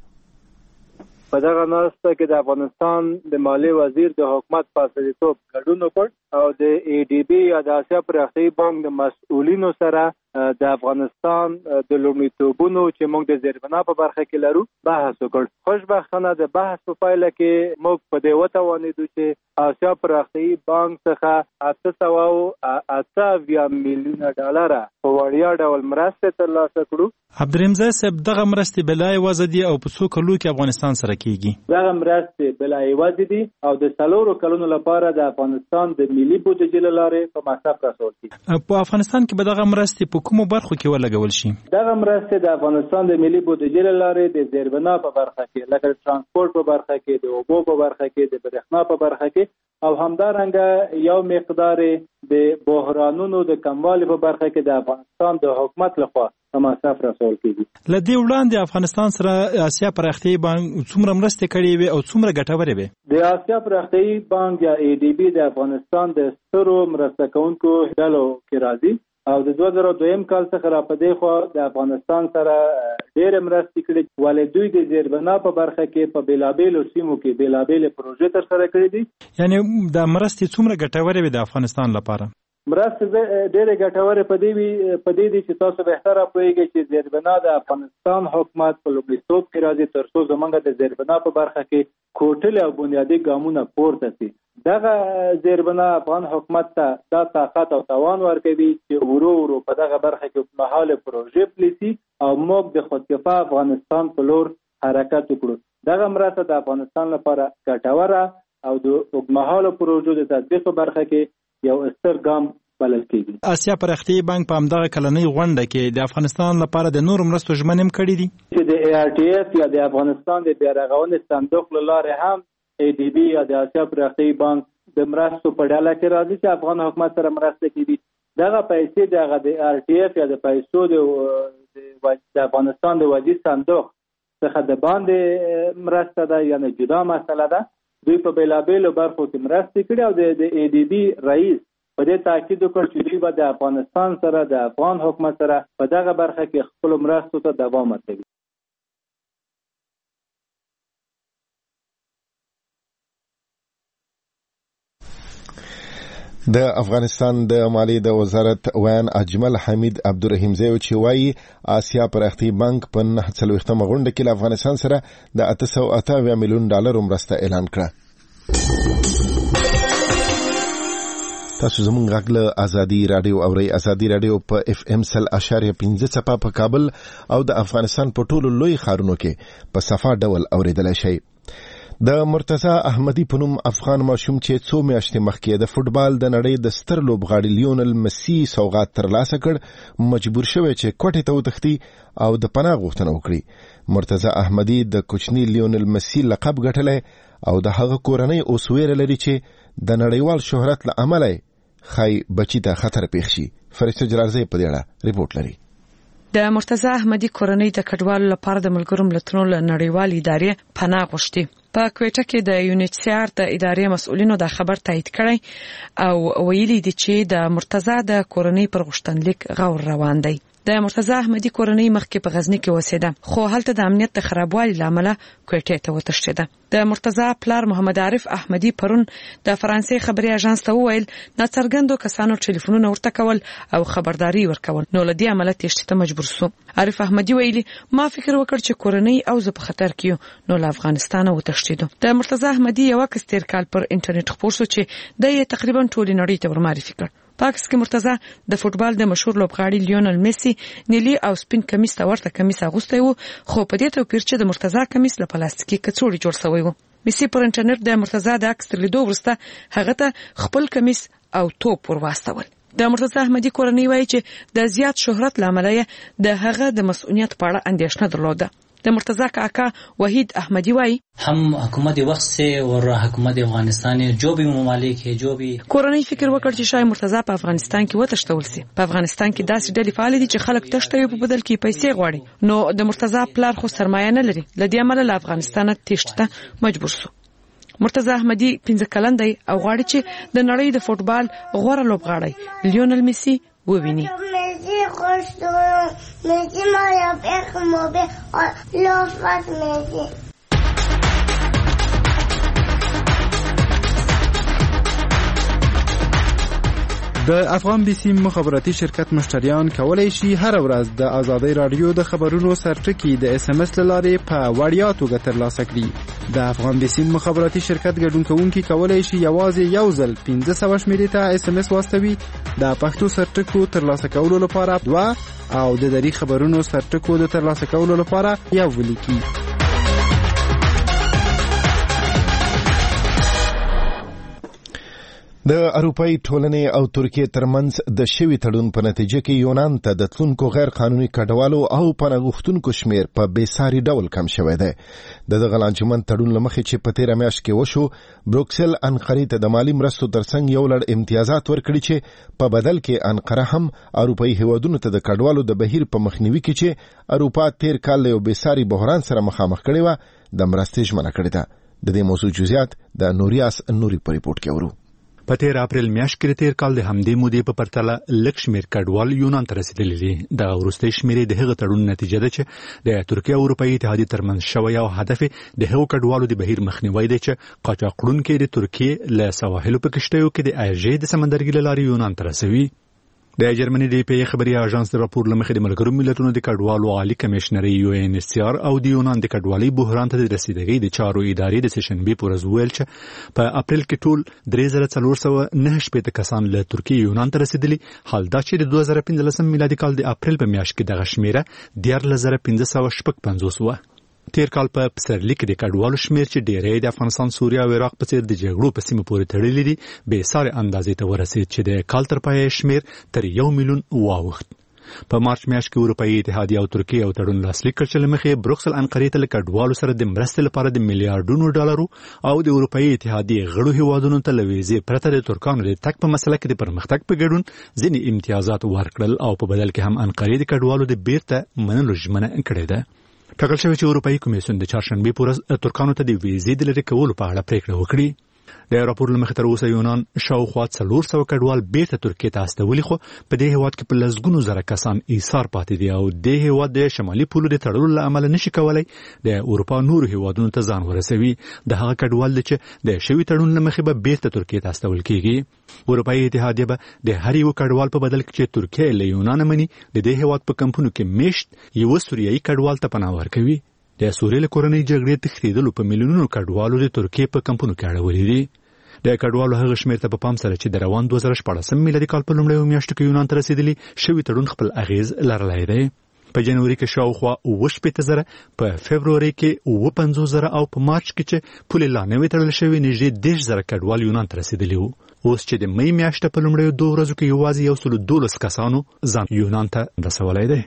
په دغه ناسته کې د افغانستان د مالی وزیر د حکومت په استازیتوب ګډون وکړ او د ای ډي بي یا د آسیا پرختي بانک د مسؤلینو سره د افغانستان د لومړیتوبونو چې موږ د زیربنا په برخه کې لرو بحث وکړ. خوشبختانه د بحث په پایله کې موږ په دې وتوانیدو چې آسیا پرختي بانک څخه اته سوه اته اویا میلیونه ډالر په وړیا ډول مرستې ترلاسه کړو. عبدالرحیم صاحب دغه مرستې بلای وازه دي او په څو کلو کې افغانستان سره کیږي؟ دغه مرستې بلای وازه دي او د څلورو کلونو لپاره د افغانستان د ملي بودیجې له لارې په مصرف رسول کیږي. په افغانستان کې به دغه مرستې په کومو برخو کې ولګول شي؟ دغه مرستې د افغانستان د ملي بودیجې له لارې د زیربنا په برخه کې لکه ترانسپورت په برخه کې، د اوبو په برخه کې، د برېښنا په برخه کې او همدارنګه یو مقدار د بحرانونو د کموالي په برخه کې د افغانستان د حکومت لخوا په مصرف رسول کیږي. لدې وړاندې افغانستان سره آسیا پرختي بانک څومره مرستې کړې وي او څومره ګټورې وي؟ د آسیا پرختي بانک یا ای ډي بي د افغانستان د سترو مرسته کوونکو ډلو کې راځي او د دوه زره دویم کال څخه را پدې خو د افغانستان سره ډېر مرستې کړې، ولې دوی د زیربنا په برخه کې په بیلابېلو سیمو کې بیلابېلې پروژې ترسره کړې دي. یعنی د مرستې څومره ګټورې وي د افغانستان لپاره؟ مرستې ډېرې ګټورې په دې وي په دې دي چې تاسو بهتره پوهیږئ چې زیربنا د افغانستان حکومت په لومړیتوب کې راځي تر څو زموږ د زیربنا په برخه کې کوټلې او بنیادي ګامونه پورته شي. دغه زیربنا افغان حکومت ته دا طاقت او توان ورکوي چې ورو ورو په دغه برخه کې مهاله پروژې پلیسي او موږ د خودکفا افغانستان په لور حرکت وکړو. دغه مرسته د افغانستان لپاره ګټوره او د اوږدمهاله پروژو د تطبیق په برخه کې یو ستر ګام بلل کېږي. آسیا پرختي بانک په همدغه کلنۍ غونډه کې د افغانستان لپاره د نورو مرستو ژمنې هم کړې دي چې د ای آر ټي اف یا د افغانستان د بیارغونې صندوق له لارې هم ای ډي بي یا د آسیا پرختي بانک د مرستو په ډله کې راځي چې افغان حکومت سره مرسته کوي. دغه پیسې د ای آر ټي اف یا د پیسو د افغانستان د وادي صندوق څخه د باندې مرسته ده، یعنی جدا مسله ده. دوی په بیلابېلو برخو کې مرستې کړي او د ای ډي بي رئیس په دې تاکید وکړ چې دوی به د افغانستان سره د افغان حکومت سره په دغه برخه کې خپل مرستو ته دوام ورکوي. د افغانستان د مالی د وزارت ویان اجمل حمید عبدالرحیمزی چې وایي آسیا پرختي بانک په نهه څلوېښتمه غونډه کې له افغانستان سره د اته سوه اته اویا میلیون ډالر مرسته اعلان کړه. تاسو زموږ غږ له ازادي رادیو اورئ. ازادي رادیو په اف ام سل اشاریه پنځه څپه په کابل او د افغانستان په ټولو لوی ښارونو کې په صفا ډول اوریدلای شئ. د مرتضی احمدی په نوم افغان ماشوم چې څو میاشتې مخکې د فوټبال د نړۍ د ستر لوبغاړي لیونل مسی سوغات ترلاسه کړ، مجبور شوی چې کوټې ته وتښتي او د پناه غوښتنه وکړي. مرتضی احمدی د کوچني لیونل مسی لقب ګټلی او د هغه کورنۍ اوس ویره لري چې د نړیوال شهرت له امله خای بچی ته خطر پیښ شي. فرشته جلالزی په دې اړه ریپورت لري. د مرتضی احمدی کورنۍ د کډوالو لپاره د ملګرو ملتونو له نړیوال ادارې پناه غوښتي. په کوټه کې د یو ان ایچ سی آر د ادارې مسؤلینو دا خبر تایید کړی او ویلي دي چې د مرتضی د کورنۍ پر غوښتنلیک غور روان دی. د مرتضی احمدي کورنۍ مخکې په غزنی کې اوسېده خو هلته د امنیت د خرابوالي لامل کوټې ته وتښتېده د مرتضی پلار محمد عارف احمدي پرون د فرانسې خبري اژانس ته وویل ناڅرګندو کسانو ټلیفونونه ورته کول او خبرداري ورکول نو لدی عمل تېښتې ته مجبور سو عارف احمدي ویلي ما فکر وکړ چې کورنۍ او زه په خطر کې نو له افغانستان وتښتېدو د مرتضی احمدي یو کس تیر کال پر انټرنیټ خبر شو چې د تقریبا ټول نړۍ ته ورمعرفي کړ پاکس کې مرتضی د فوتبال د مشهور لوبغاړي لیونل میسی نیلی او سپین کمیس ته ورته کمیس اغوستی وو خو په دې توپیر چې د مرتضی کمیس له پلاستیکي کڅوړې جوړ شوی وو میسی پر انټرنیټ د مرتضی د عکس لیدو وروسته هغه ته خپل کمیس او توپ ورواستول د مرتضی احمدي کورنۍ وایي چې د زیات شهرت لامل یې د هغه د مسؤلیت په اړه اندېښنه درلوده د مرتضی کاکا وحید احمدی وای هم حکومت وقت سے اور حکومت افغانستان جو بھی ممالک ہے جو بھی کورنۍ فکر وکړ چې شای مرتضی په افغانستان کې وتښتول سي په افغانستان کې داسې ډلې فعال دي چې خلک تښتوي په بدل کې پیسې غواړي نو د مرتضی پلار خو سرمایه نه لري لدې عمل له افغانستان تښتته مجبور سو مرتضی احمدی پنځه کلن دی او غواړي چې د نړۍ د فوتبال غوره لوبغاړی لیونل میسی وویني میسی خوش تو میسی مایا پیخ موبه لوفت میسی د افغان بیسیم مخابراتي شرکت مشتریان کولای شي هر ورځ د ازادي رادیو د خبرونو سرټکی د اس ام اس لارې په وړیا توګه ترلاسه کړي د افغان بیسیم مخابراتي شرکت ګډون کوونکي کولای شي یوازې یو ځل پنځه سوه شمیرې ته اس ام اس واستوي د پښتو سرټکو ترلاسه کولو لپاره دوه او د دری خبرونو سرټکو د ترلاسه کولو لپاره یو ولیکي د اروپאי ټولنې او ترکیه ترمنځ د شوي تړون په نتیجه کې یونان ته د تلونکو غیر قانوني کډوالو او پناه غوښتونکو شمیر په بېساري ډول کم شوی دی د دغه لانجمن تړون له مخې چې په تېره میاشت کې وشو بروکسل انقرې ته د مالي مرستو ترڅنګ یو لړ امتیازات ورکړي چې په بدل کې انقره هم اروپאי هیوادونو ته د کډوالو د بهیر په مخنیوي کې چې اروپا تیر کال له یو بېساري بحران سره مخامخ کړې وه د مرستې ژمنه کړې ده د دې موضوع جزئیات د نوریاس نوري په ریپورت کې اورو په تیر اپریل میاشت کې تیر کال د همدې مودې په پرتله لږ شمېر کډوال یونان ته رسیدلي دي د وروستۍ شمېرې د هغه تړون نتیجه ده چې د ترکیه او اروپאי اتحادیې ترمنځ شوی او هدف د هغو کډوالو د بهیر مخنیوی دی چې قاچاقړونکي د ترکیې له سواحلو په کشتیو کې د ایژې د سمندرګي له لارې یونان ته رسوي د جرمني د پی خبري اژانس د راپور لمخې د ملګرو ملتونو د کډوالو عالی کمشنري یو ان ایس سی آر او د یونان د کډوالۍ بحران ته د رسیدګۍ د چارو ادارې د سشنبه پر ورځ ویل چې په اپریل کې ټول درې زره څلور سوه نهه شپېته کسان له ترکیې یونان ته رسیدلي حال دا چې د دوه زره پنځلسم میلادي کال د اپریل په میاشت کې دغه شمیره دیارلس زره پنځه سوه شپږ پنځوس وه تیر کال په پسرلي کې د کډوالو شمیر چې ډېری د افغانستان سوریه او عراق په څیر د جګړو په سیمه پورې تړلي دي بې ساري اندازې ته ورسید چې د کال تر پایه شمیر تر یو میلیون واوښت په مارچ میاشت کې اروپאי اتحادیه او ترکیه او تړون لاسلیک کړ چې له مخې بروکسل انقرې ته له کډوالو سره د مرستې لپاره د میلیارډونو ډالرو او د اروپאי اتحادیې غړو هیوادونو ته له ویزې پرته د ترکانو د تګ په مسله کې د پرمختګ په ګډون ځینې امتیازات ورکړل او په بدل کې هم انقرې د کډوالو د بیرته منلو ژمنه کړې ده ټاکل شوی چې اروپאי کمیسیون د چهارشنبه په ورځ ترکانو ته د ویزې د لرې کولو په اړه پریکړه وکړي د راپور له مخې تر اوسه یونان شاوخوا څلور سوه کډوال بیرته ترکیې ته استولي خو په دې هیواد کې په لسګونو زره کسان ایثار پاتې دي او د هیواد د شمالي پولو د تړلو له امله نشي کولی د اروپا نورو هیوادونو ته ځان ورسوي د هغه کډوال دي چې د شوي تړون له مخې به بیرته ترکیې ته استول کیږي اروپאי اتحادیه به د هر یو کډوال په بدل کې چې ترکیه له یونان مني د دې هیواد په کمپونو کې میشت یو سوریایي کډوال ته پناه ورکوي د سوریې له کورنۍ جګړې تښتېدلو په میلیونونو کډوالو د ترکیې په کمپونو کې اړولي دي د کډوالو هغه شمېر ته په پام سره چې د روان دوه زره شپاړسم میلادي کال په لومړیو میاشتو کې یونان ته رسېدلي شوي تړون خپل اغیز لرلی دی په جنوري کې شاوخوا اووه شپېته زره په فبروري کې اووه پنځوس زره او په مارچ کې چې پولې لا نوې تړل شوې نږدې دېرش زره کډوال یونان ته رسېدلي وو اوس چې د مۍ میاشته په لومړیو دوه ورځو کې یوازې یو سلو دولس کسانو ځان یونان ته رسولی دی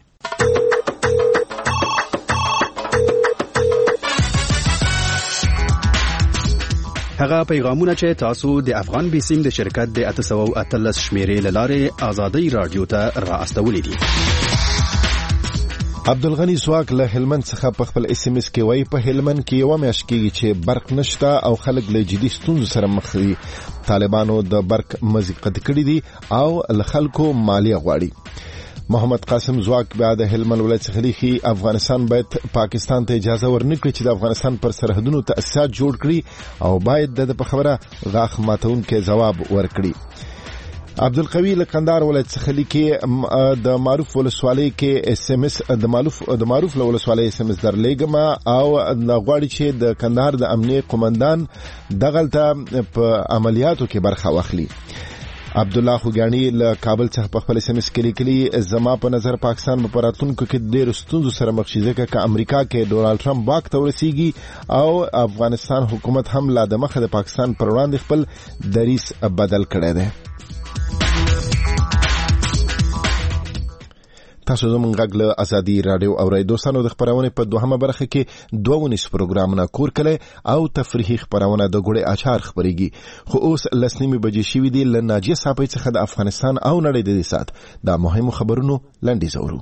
هغه پیغامونه چې تاسو د افغان بیسیم د شرکت د اته سوه او اتلس شمیرې له لارې آزادۍ رادیو ته را استولي دي عبدالغنی سواک له هلمند څخه په خپل اس ام اس کې وایي په هلمند کې یوه میاشت کېږي چې برق نشته او خلک له جدي ستونزو سره مخ دي طالبانو د برق مزي قطع کړي دي او له خلکو مالیه غواړي محمد قاسم زواک بیا د هلمند ولایت څخه لیکي افغانستان باید پاکستان ته اجازه ورنکړي چې د افغانستان پر سرحدونو تأسیسات جوړ کړي او باید د په خبره غاښ ماتونکي جواب ورکړي. عبدالقوی لکندار ولایت څخه لیکي د معروف ولسوالۍ کې اس ام اس د معروف د معروف ولسوالۍ اس ام اس درلېګم او د غواړي چې د کندهار د امنیه قومندان دغلته په عملیاتو کې برخه واخلي. عبد الله خوګانی له کابل څخه په خپل اس ام اس کې لیکلي زما په نظر پاکستان په راتلونکو کې ډېر ستونزو سره مخ شي ځکه چې امریکا کې ډونالد ټرمپ واک ته ورسیږي او افغانستان حکومت هم لا د مخه د پاکستان پر وړاندې خپل دریځ بدل کړی دی. تاسو زموږ غږ له ازادي رادیو اورئ. دوستانو د خبرونه په دوهمه برخه کې دوه ونیس پروګرامونه کور کړي او تفریحي خبرونه د ګوړې اچار خبريږي خو اوس لسنیمه بجې شوې دي ل ناجیه صاحب څخه د افغانستان او نړۍ د دې سات د مهمو خبرونو لنډیز اورو.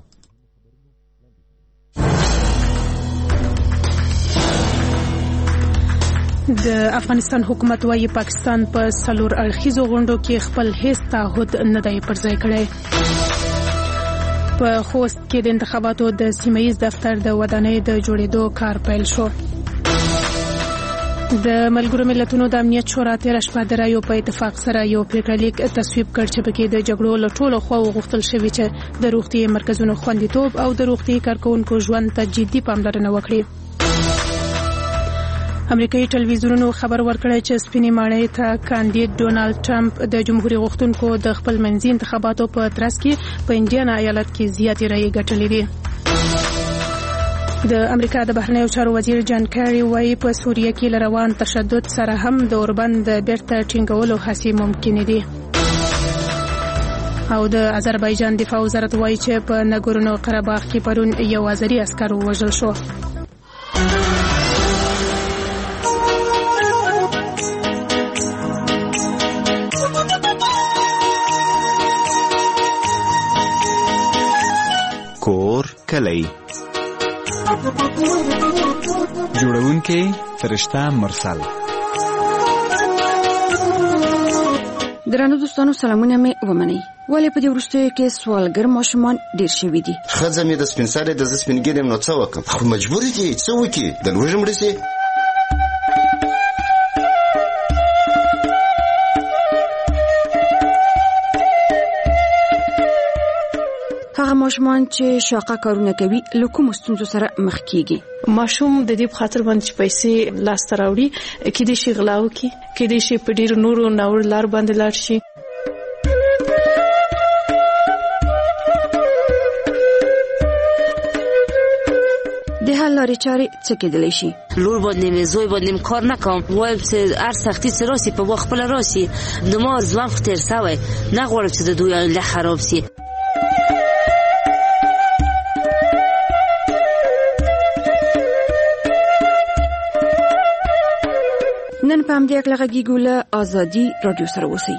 د افغانستان حکومت وايي پاکستان په سلور اړخیزو غونډو کې خپل هیڅ تعهد نه دی پرځای کړی. په خوست کې د انتخاباتو د سیمه‌ییز دفتر د ودانۍ د جوړېدو کار پیل شو. د ملګرو ملتونو د امنیت شورا تېره شپه د رایو په اتفاق سره یو پریکړه لیک تصویب کړ چې پکې د جګړو له ټولو خواوو غوښتل شوي چې د روغتي مرکزونو خوندیتوب او د روغتي کارکونکو ژوند ته جدي پاملرنه وکړي. امریکایي ټلویزیونونو خبر ورکړی چې سپینې ماڼۍ ته کاندید ډونالد ټرمپ د جمهوریت غوښتونکو د خپل منځي انتخاباتو په ترڅ کې په انډیانا ایالت کې زیاتې رایې ګټلې دي. د امریکا د بهرنیو چارو وزیر جان کیری وايي په سوریه کې روان تشدد سره هم د اوربند د بیرته ټینګولو هڅې ممکن دي. او د آذربایجان دفاع وزارت وايي چې په نګورنو قرهباغ کې پرون یو آذری عسکر ووژل شو. کور کلی جوړونکي فرشته مرسل. درنو دوستانو سلامونه مې ومنئ. ولې په دې وروستیو کې سوالګر ماشومان ډېر شوي دي؟ ښځه مې د سپین سرې د زه سپینګیر یم نو څه وکړم؟ خو مجبور دي څه وکړي د لوږې مړه سي. هغه ماشومان چې شاقه کارونه کوي له کومو ستونزو سره مخ کیږي؟ ماشوم د دې په خاطر باندې چې پیسې لاسته راوړي کېدای شي غلا وکړي، کېدای شي په ډېرو نورو ناوړه لار باندې لاړ شي. د حل لارې چارې څه کېدلی شي؟ لور باندې مې زوی باندې مې کار نه کوم، وایم چې هر سختي چې راسي په وخت خپله راسي. د ما ځوان خو تېر سوی، نه غواړم چې د دوی له خراب سي. نن په همدې اړه غږیږو له ازادي رادیو سره اوسئ.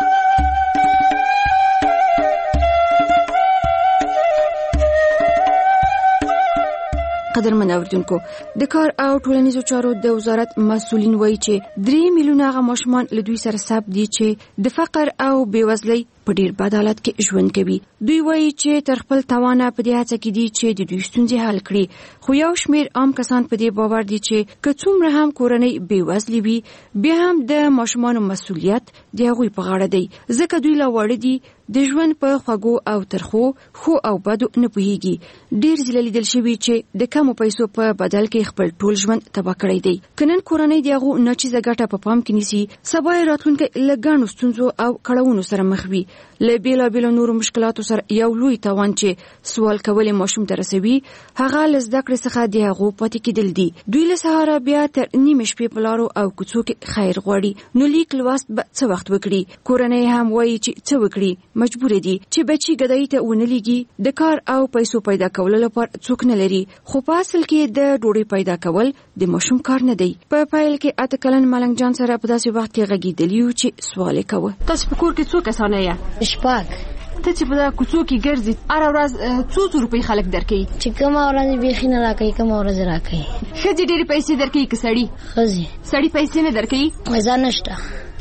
قدرمن اوریدونکو، د کار او ټولنیزو چارو د وزارت مسؤلین وایي چې درې میلیونه هغه ماشومان له دوی سره ثبت دي چې د فقر او بېوزلۍ په ډیر بد حالت کې ژوند کوي. دوی وایي چې تر خپل توانه په دې هڅه کې دي چې د دوی ستونزې حل کړي، خو یو شمیر عام کسان په دې باور دي چې که څومره هم کورنۍ بېوزلې وي بیا هم د ماشومانو مسؤلیت د هغوی په غاړه دی، ځکه دوی لا واړه دي، د ژوند په خوږو او ترخو خو او بدو نه پوهیږي. ډیر ځله لیدل شوي چې د کمو پیسو په بدل کې خپل ټول ژوند تباه کړی دی. که نن کورنۍ د هغو ناچیزه ګټه په پام کې نیسي، سبا یې راتلونکی له ګڼو ستونزو او کړاوونو سره مخ وي. له بېلابېلو نورو مشکلاتو سره یو لوی تاوان چې سوال کول ماشوم ته رسوي، هغه له زده کړې څخه د هغو پاتې کېدل دي. دوی له سهاره بیا تر نیمې شپې په لارو او کوڅو کې خیر غواړي، نو لیک لوست به څه وخت وکړي؟ کورنۍ هم وایي چې څه وکړي، مجبور دي چې بچي ګدایي ته ونه لېږي. د کار او پیسو پیدا کولو لپاره څوک نه لري، خو په اصل کې د ډوډۍ پیدا کول د ماشوم کار نه دی. په پیل کې اته کلن ملنګ جان سره په داسې وخت کې غږېدلی و چې سوال یې کوه. تاسو په کور کې څو کسانه یې؟ شپږ. ته چې په کوڅو کې ګرځې هره ورځ څو څو روپۍ خلک درکوي؟ چې کومه ورځ بیخي نه راکوي، کومه ورځ راکوي. ښځې ډېرې پیسې درکوي که سړي؟ ښځې. سړي پیسې نه درکوي؟ پیسه نشته.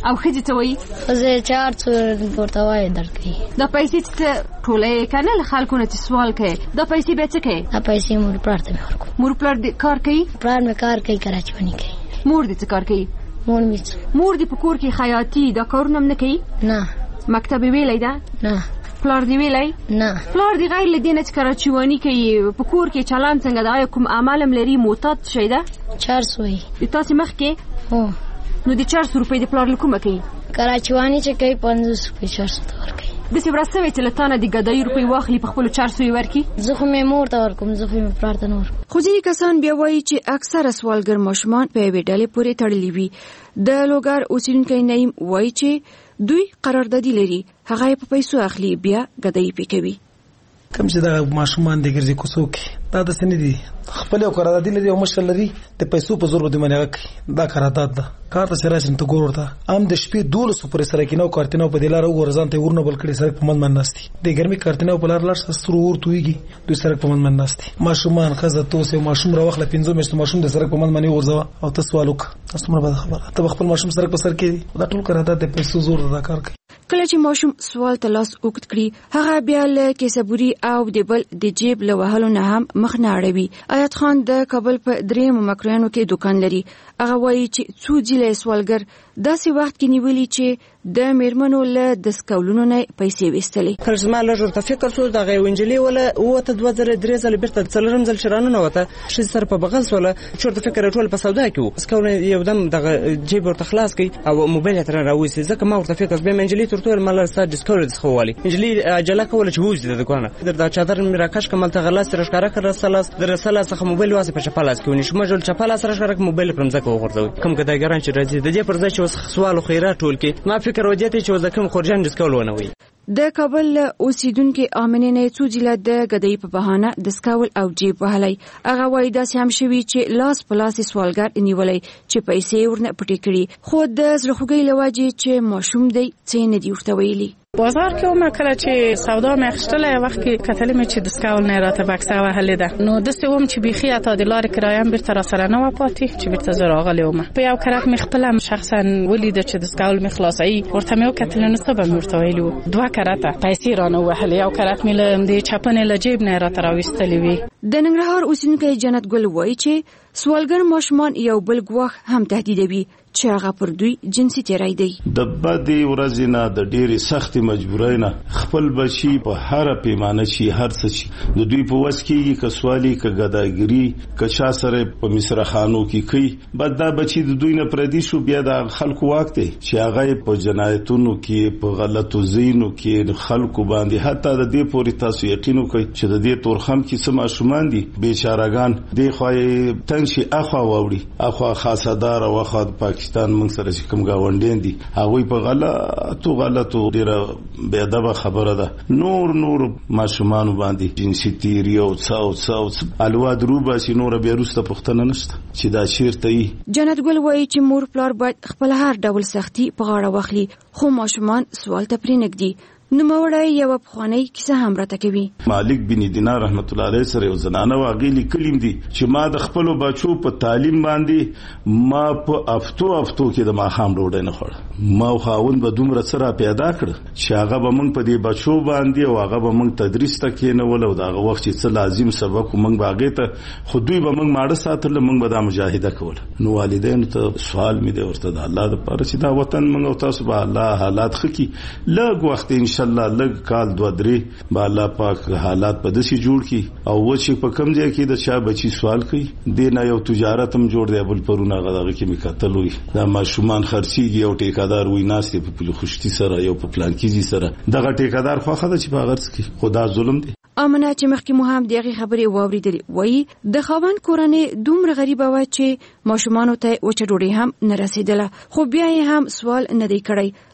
او خځې ته وایي خځې چار څو ورته وایي درکوي. دا پیسې چې ټولې که نه له خلکو نه چې سوال کوي دا پیسې بیا څه کوي؟ دا پیسې مور پلار ته مې ورکوم. مور پلار دې کار کوي؟ پلار مې کار کوي کراچواني کوي. مور دې څه کار کوي؟ مور مې مور دې په کور کې خیاطي دا کارونه هم نه کوي؟ نه. مکتب یې ویلی ده؟ نه. پلار دې ویلی؟ نه. پلار دې غیر له دې نه چې کراچواني کوي په کور کې چلند څنګه ده؟ آیا کوم عمل هم لري معتاد شی ده؟ چار سو یې د تاسې مخکې؟ هو. نو د چار سو روپۍ د پلار له کومه کوي؟ کراچواني چې کوي پنځوس روپۍ چار سو ته ورکوي. داسې ورځ شوې چې له تا نه د ګدایي روپۍ واخلي په خپلو چار سو یې ورکړي؟ زه خو مې مور ته ورکوم، زه خو مې پلار ته نه ورکوم. خو ځینې کسان بیا وایي چې اکثره سوالګر ماشومان په یوې ډلې پورې تړلي وي. د لوګر اوسېدونکی نعیم وایي چې دوی قراردادي لري، هغه یې په پیسو اخلي بیا ګدایي پې کوي. کوم چې دا ماشومان د ګرځي کوڅو کې دا داسې نه دي، خپل یو قراردادي لري او مشر لري د پیسو په زور باندې منغه کوي. دا قرارداد ده کار ته سره چې ته ګور ورته ام د شپې دولس پورې سره کې نو کارتینو په دلاره ورزان ته ورنه بل کړي سره په من من ناشتي د ګرمي کارتینو په لار لار سره ورته ویږي دوی سره په من من ناشتي. ماشومان خزه توسه ماشوم راوخله پنځه مېشت ماشوم د سره په من منی ورځه او تاسو والوک تاسو مړه خبره ته خپل ماشوم سره په سر کې دا ټول قرارداد د پیسو زور دا کار کوي. کله چې ماشوم سوال ته لاس اوږد کړي هغه بیا له کیسبوري او د بل د جیب له وهلو نه هم مخ نه اړوي. آیت خان د کابل په درېیمو مکرویانو کې دکان لري. هغه وایي چې څو ځله سوالګر داسې وخت کې نیولي چې د میرمنو له دسکولونو نه پیسې وستلې. کله چې ما لږ ورته فکر شو دغه یو انجلۍ ولا وته دوه زره درې ځله بیرته څلورم ځل شرانونه وته ښځې سره په بغل سوله چې ورته فکر ټول په سودا کې وو. دسکونه یو دم دغه جیب ورته خلاص کړي او موبایل یې ترې راوویستې. ځکه ما ورته فکر بیا مې انجلۍ ترته ویل ما له ستا ډسکاونټ څخه ووالي. انجلۍ عجله کوله چې ووځي د دوکانه دا چادر مې راکش کړم هلته غلاس ترې ښکاره کړ رسلاس د رسلاس څخه موبایل واسې په چپه لاس کې ونیو. ما ټول چپه لاس راښکاره کړ موبایل یې کړم ځکه وغورځوي. کوم ګدایګران چې راځي د دې پر ځای چې اوس سوال خو خیرات ټول کې ما فکر وجهته چې وزه کوم خورجان ډسکول ونه وي. د کابل اوسیدونکو امنه نه څو ځله د ګدای په بهانه دسکول او جیب وهلای. هغه وایي داسې هم شوي چې لاس په لاس سوالګر نیولای چې پیسې ورنه پټې کړي خو د زړخوږی لواجی چې ماشوم دی څه نه دی ورته ویلي. بازار کې عمر کله چې سودا مې خشتله وخت کې کتلې مې چې دسکول نه راته بکسه وهلې ده نو دسته وم چې بيخي اته د لارې کرایم بیرته را سره نه و پاتې چې بیرته زه راغلی وم. په یو کرک مې خپل شخصا ولید چې دسکول مې خلاصي ورته مې وکتل نو څه به مې ورته ویلو دوه کرته پیسې رانه وهلې او کرک مې له دې چپنې له جیب نه راته راوستلې وي. د ننګرهار اوسېدونکی جنت ګل وایي چې سوالګر ماشومان یو بل ګواښ هم تهدیدوي چې هغه پر دوی جنسي تیری دی. د بدې ورځې نه د ډېرې سختې مجبورۍ نه خپل بچي په هر پیمانه شي هر څه شي د دوی په وس کېږي که سوالي که ګداګري که چا سره په مصرخانو کې کوي بس دا بچي د دوی نه پردي شو بیا د خلکو واک دی چې هغه په جنایتونو کې په غلطو ځایونو کې خلکو باندې حتی د دې پورې تاسو یقین وکړئ چې د دې تورخم کې څه ماشومان دي بیچارهګان دې خو تنګ شي اخوا واوړي اخوا خاصدار او اخوا د پاکستان موږ سره چې کوم گاونډین دي هغه په غلطو غلطو ډیره بے ادب خبره ده نور نور ماشومان باندې جنسي تیری او څاو څاو الوا دروبه چې نور بیا روسته پښتنه نشته چې دا شیرته ای. جنت ګل وایي چې مور پلار باید خپل هر ډول سختي په غاړه واخلي خو ماشومان سوال ته پرې نږدي. نو موړی یو افغاني کیسه هم راته کوي. مالک بن دینار رحمت الله علیه سره یو زنانه واغلی کلیم دي چې ما د خپل بچو په تعلیم باندې ما په افتو افتو کې د ماخام ډوډۍ نه خور ما خاون به دومره سره پیدا کړ چې هغه به موږ په دې بچو باندې او هغه به موږ تدریس ته کې نه ول او دا وخت چې څه لازم سبق موږ باغې ته خو دوی به موږ ماړه ساتل موږ به دا مجاهده کول. نو والدینو ته سوال مې دی ورته د الله لپاره چې دا وطن موږ او تاسو به الله حالات خکې لږ وخت ان شاء الله لږ کال دوه درې به الله پاک حالات په داسې جوړ کړي او و چې په کوم ځای کې د چا بچي سوال کوي دې نه یو تجارت هم جوړ دی بل پرونه غداغه کې مې کتل وي دا ماشومان خرڅيږي او ټیکادار وي ناستې په پلو خوشتي سره یو په پلان کېږي سره دغه ټیکادار خو خدای چې په غرض کې خدا ظلم دی. امنه چې مخکې مو هم دغه خبرې واوریدلې وایي د خاوند کورنۍ دومره غریبه و چې ماشومانو ته وچه ډوډۍ هم نه رسیدله خو بیا یې هم سوال نه دی کړی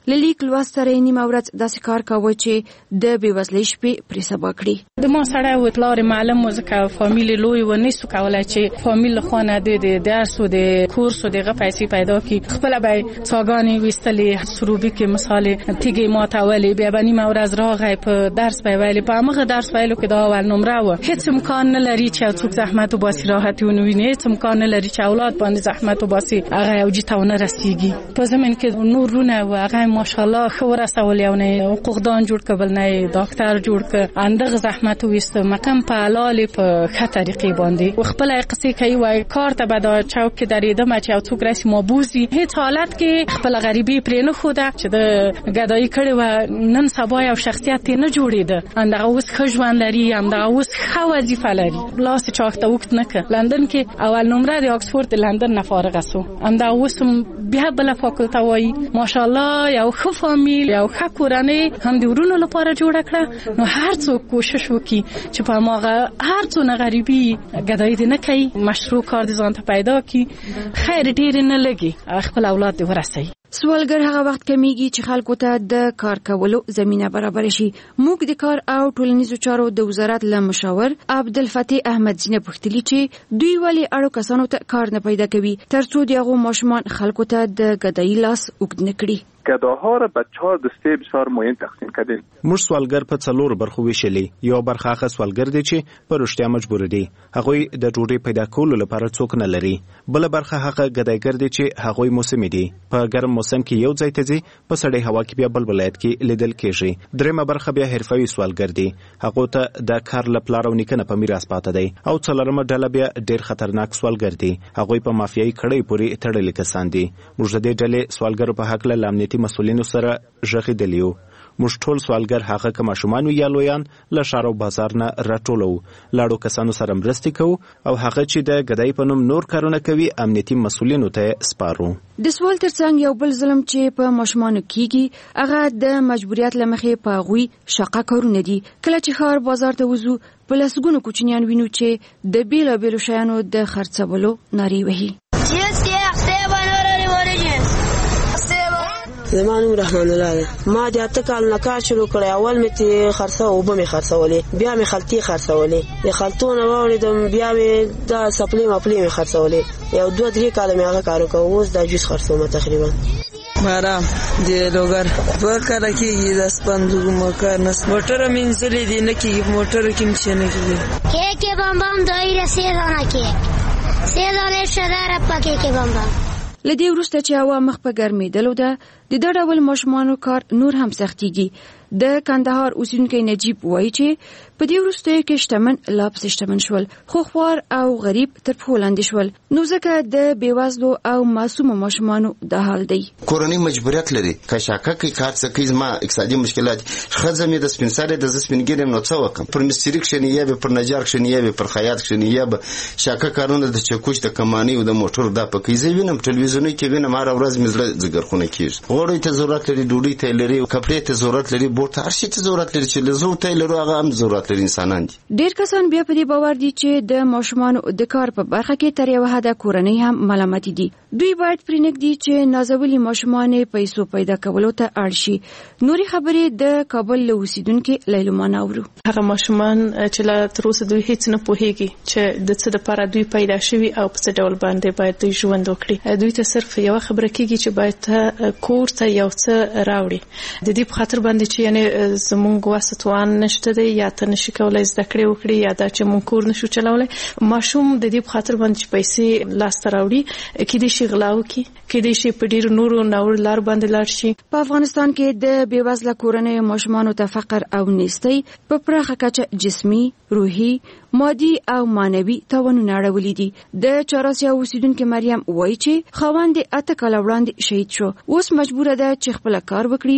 للیک لوست سره نیمه ورځ داسې کار کاوه چې د بېوزلۍ شپې پرې سبا کړي. د ما سړی و پلار معلم و ځکه فامیل لوی و نسو کولای چې فامیل خو نه د درس او د کورس او دغه پیسې پیدا کړي. خپل به څاګانې وستلې سروبي کې مثال تیګي ما تاولې بیا باندې ما ورځ راغی په درس به ویلې په هغه درس ویلو کې دا اول نمره و. هیڅ امکان نه لري چې څوک زحمت وباسي راحت ونویني. هیڅ امکان نه لري چې اولاد باندې زحمت وباسي هغه یو جتاونه رسیږي. په زمين کې نورونه و هغه ماشاءالله خو رسول یو نه حقوقدان جوړ کبل نه ډاکټر جوړ ک اندغه زحمت وست مقام په حلال په ښه طریقې باندې خپل قصې کوي وای کار ته به دا چوک کې درېدم چې څوک راسي مابوزي. هیڅ حالت کې خپل غریبي پرې نه خوده چې د ګدای کړي و نن سبا یو شخصیت نه جوړېده. اندغه اوس خژوان لري اندغه اوس خو وظیفه لري. لاس چاخته وخت نه ک لندن کې اول نمره د اکسفورد لندن نه فارغ اسو. اندغه اوس بیا بل فاکولټه وای ماشاءالله یو خو فامیل یو خو کورنۍ هم د ورونو لپاره جوړ کړه. نو هر څوک کوشش وکي چې په ماغه هر څونه غریبي ګدای دې نه کوي مشروع کار دې ځان ته پیدا کی خیر ډیر نه لګي خپل اولاد دې ورسي. سوالګر هغه وخت کمیږي چې خلکو ته د کار کولو زمينه برابر شي. موږ د کار او ټولنیزو چارو د وزارت له مشاور عبدالفتاح احمد زینه پوښتلي چې دوی ولې اړو کسانو ته کار نه پیدا کوي ترڅو دغه ماشومان خلکو ته د ګدای لاس وګد نه کړي. گداها را به چهار دسته بسیار مهم تقسیم کردیم. موږ سوالګر په څلور برخو ویشلې. یو برخه هغه سوالګر دي چې په رښتیا مجبور دي. هغوی د ډوډۍ پیدا کولو لپاره څوک نه لري. بل برخه هغه ګدایګر دي چې هغوی موسمي دي. په ګرم موسم کې یو ځای ته ځي په سړې هوا کې بیا بل ولایت کې لیدل کېږي. دریمه برخه بیا حرفوي سوالګر دي. هغه ته د کار لپاره او نیکنه په میراث پاتې دي. او څلورمه ډله بیا ډیر خطرناک سوالګر دي. هغوی په مافیایي کړۍ پورې تړلي کسان دي. موږ د دې ډلې سوالګرو په حق له امنیتي مسؤلینو سره ژغې دلیو. موږ ټول سوالګر هغه که ماشومان وي یا لویان له ښار او بازار نه راټولو. لاړو کسانو سره مرستې کوو او هغه چې د ګدای په نوم نور کارونه کوي امنیتي مسؤلینو ته سپارو. د سوال ترڅنګ یو بل ظلم چې په ماشومانو کیږي هغه د مجبوریت لمخې په غوي شقه کارونه دي. کله چې ښار بازار ته وځو په لسګونو کوچنیان وینو چې د بیلابیلو شیانو د خرڅولو نارې وهي. زمان رحمان الله ده. ما د اته کال نه کار شروع کړی. اول مې ته خرڅه او به مې خرڅولې بیا مې خلطي خرڅولې د خلطونه واوریدم بیا مې دا سپلې مپلې مې خرڅولې. یو دوه درې کال مې هغه کار وکړ. اوس دا جوس خرڅوم تقریبا. مارام د لوګر ورکړه کېږي د سپندو مکر نس موټر منځلې دي نه کېږي موټر کې مشه نه کېږي. کې کې بم بم دایره سیدانه کې سیدانه شداره پکې کې بم بم. لدی ورسته چې هوا مخ په ګرمېدلو ده د دې ډول ماشومانو کار نور هم سختيږي. د کندهار اوسیدونکو نجیب وایي چې په دې وروستیو کې شتمن لا پسې شتمن شول خو خوار او غریب تر پښو لاندې شول. نو ځکه د بیوزلو او معصوم ماشومانو د حال دی. کورنۍ مجبوریت لري که شاکه کې کار څه کوي زما اقتصادي مشکلات خزه مې د سپینسارې د سپینګریم نو څه وکم پر مستری کې نه یا پر نجار کې نه یا پر خیاط کې نه یا شاکه کارونه د چکوش د کمانی او د موټر د پکې زی وینم ټلویزیون کې وینم هر ورځ مزله زګرخونه کیږي. غوړې ته ضرورت لري ډوډۍ ته لري کپړې ته ضرورت لري بورته هر شي ته ضرورت لري چې لزو ته لري هغه هم ضرورت لري انسانان دي. ډیر کسان بیا په دې باور دي چې د ماشومانو د کار په برخه کې تر یو حده کورنۍ هم ملامت دي. دوی باید پرېنګدي چې نازولي ماشومان پیسو پیدا کولو ته اړ شي. نوري خبرې د کابل له اوسیدونکو لیلمان اورو. هغه ماشومان چې لا تر اوسه دوی هیڅ نه پوهیږي چې د څه لپاره دوی پیدا شوي او په څه ډول باندې باید دوی ژوند وکړي. دوی ته صرف یو خبره کیږي چې باید کور ته یو څه راوړي. د دې په خاطر باندې چې یعنی زمونږ واسطوان نشته دی یا ته نشي کولای زده کړې وکړي یا دا چې مونږ کور نشو چلولای. ماشوم د دې په خاطر باندې چې پیسې لاس ته راوړي کې دې شي غلاو کی کې دې شي په ډیر نورو نور لار باندې لاړ شي. په افغانستان کې د بیوزله کورنۍ ماشومانو ته فقر او نیستۍ په پراخه کچه جسمي روحي مادي او مانوي تاوانونه اړولي دي. د چاراسیا اوسیدونکو مریم وایي چې خاوند اته کال وړاندې شهید شو. اوس مجبور ده چې خپل کار وکړي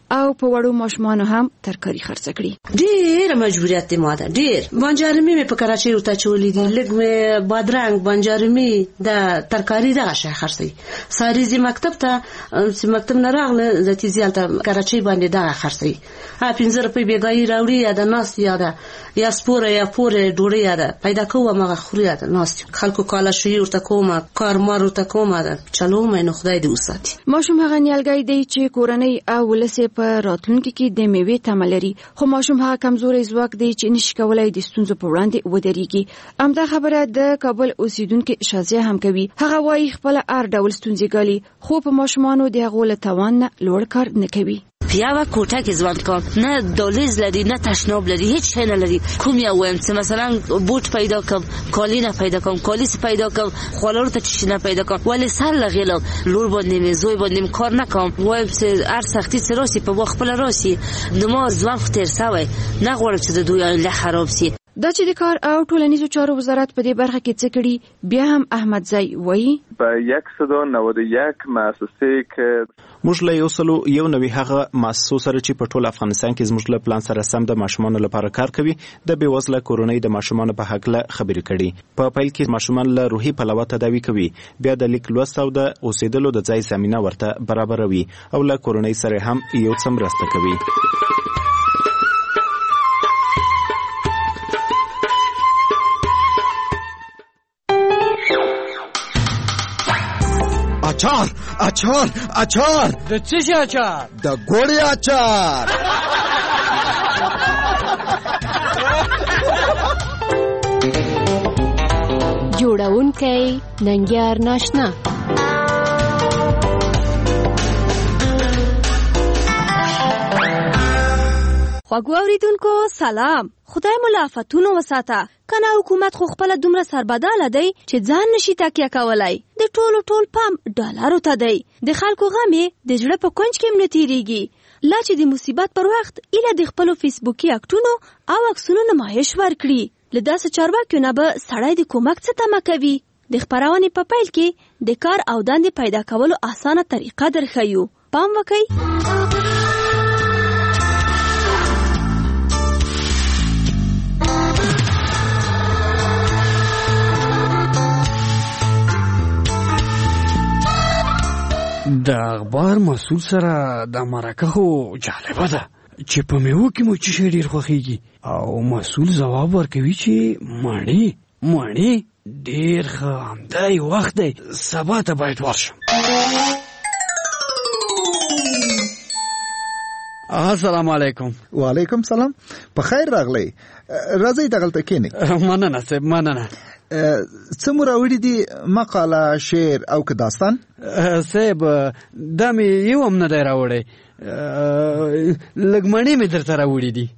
او په وړو ماشومان هم ترکاری خرڅ کړي. ډېر مجبوریت دی ماده ډېر بانجارمي مې په کراچۍ ورته چولې دي لږ مې بادرنګ بانجارمي د ترکاری دغه شی خرڅي ساریزي مکتب ته چې مکتب نه راغله زتی زیالته کراچۍ باندې دغه خرڅي ها پنځه روپۍ بیګای راوړي یا د ناس یا د یا سپوره یا پوره ډوړې یا د پیدا کوه مغه خوري د ناس خلکو کاله شي ورته کومه کار مار ورته کومه ده چلو مې نو خدای دې وساتي. ماشوم هغه نیالګی دی چې کورنۍ او ولسې په راتلونکي کې د میوې تمه لري خو ماشوم هغه کمزوري ځواک دی چې نشي کولای د ستونزو په وړاندې ودرېږي. همدا خبره د کابل اوسیدونکو شازیه هم کوي. هغه وايي خپل ار ډول ستونزې ګالي خو په ماشومانو د هغو له توان نه لوړ کار نه کوي. پیاوه کوټه کې ځوان کار نه دالیز لري نه تشناب لري هیڅ شی نه لري. کوم یو وایم چې مثلا بوت پیدا کوم کالی نه پیدا کوم کالیس پیدا کوم خولور ته چی نه پیدا کوم ولی سر لغیلم لور باندې مې زوی باندې کار نکوم وایم چې هر سختي سروسي په وخت خپل راسي نو ځوان ختر سوي نه غواړم چې د دوی له خراب سي. دا چې د کار او ټولنیزو چارو وزارت په دې برخه کې څه کړي بیا هم احمد زئی وایي په صد و نود و یک مؤسسه کې موږ له یو سلو یو نوي هغه مؤسسو سره چې په ټول افغانستان کې زموږ له پلان سره سم د ماشومانو لپاره کار کوي د بېوزله کورنۍ د ماشومانو په حق له خبرې کړي. په پیل کې ماشومان له روحي پلوه تداوي کوي بیا د لیک لوست او د اوسېدلو د ځای زمينه ورته برابروي او له کورنۍ سره هم یو څه مرسته کوي. اچار اچار اچار د څه شي اچار؟ د ګوړې اچار. جوړونکی ننګیار ناشنا. خواږو اوریدونکو سلام. خدای مو له آفتونو وساته. کنه حکومت خو خپل دومره سربداله دی چې ځان نشي تکیه کولای. د ټولو ټول پام ډالرو ته دی. د خلکو غم د زړه په کونج کې هم نه تیریږي. لا چې د مصیبت پر وخت ایله د خپلو فیسبوکي اکټونو او عکسونو نمایش ورکړي. له داسې چارواکیو نه به سړی د کومک څه تمه کوي. د خپرونې په پیل کې د کار او دندې پیدا کولو اسانه طریقه درښیو. پام وکئ. د اخبار مسؤل سره د مرکه خو جالبه ده چې په میوه کې مو چې شی ډېر خوښیږي او مسؤل ځواب ورکوي چې مڼې مڼې ډېر ښه همدا یې وخت دی سبا ته باید ورشم. السلام علیکم. وعلیکم سلام. په خیر راغلی. راځئ دغلته کښېنئ. مننه صاحب مننه. څه مو راوړي دي مقاله شعر او که داستان؟ صاحب دا مې یو هم نه دی راوړی لږ مڼې مې درته راوړي دي.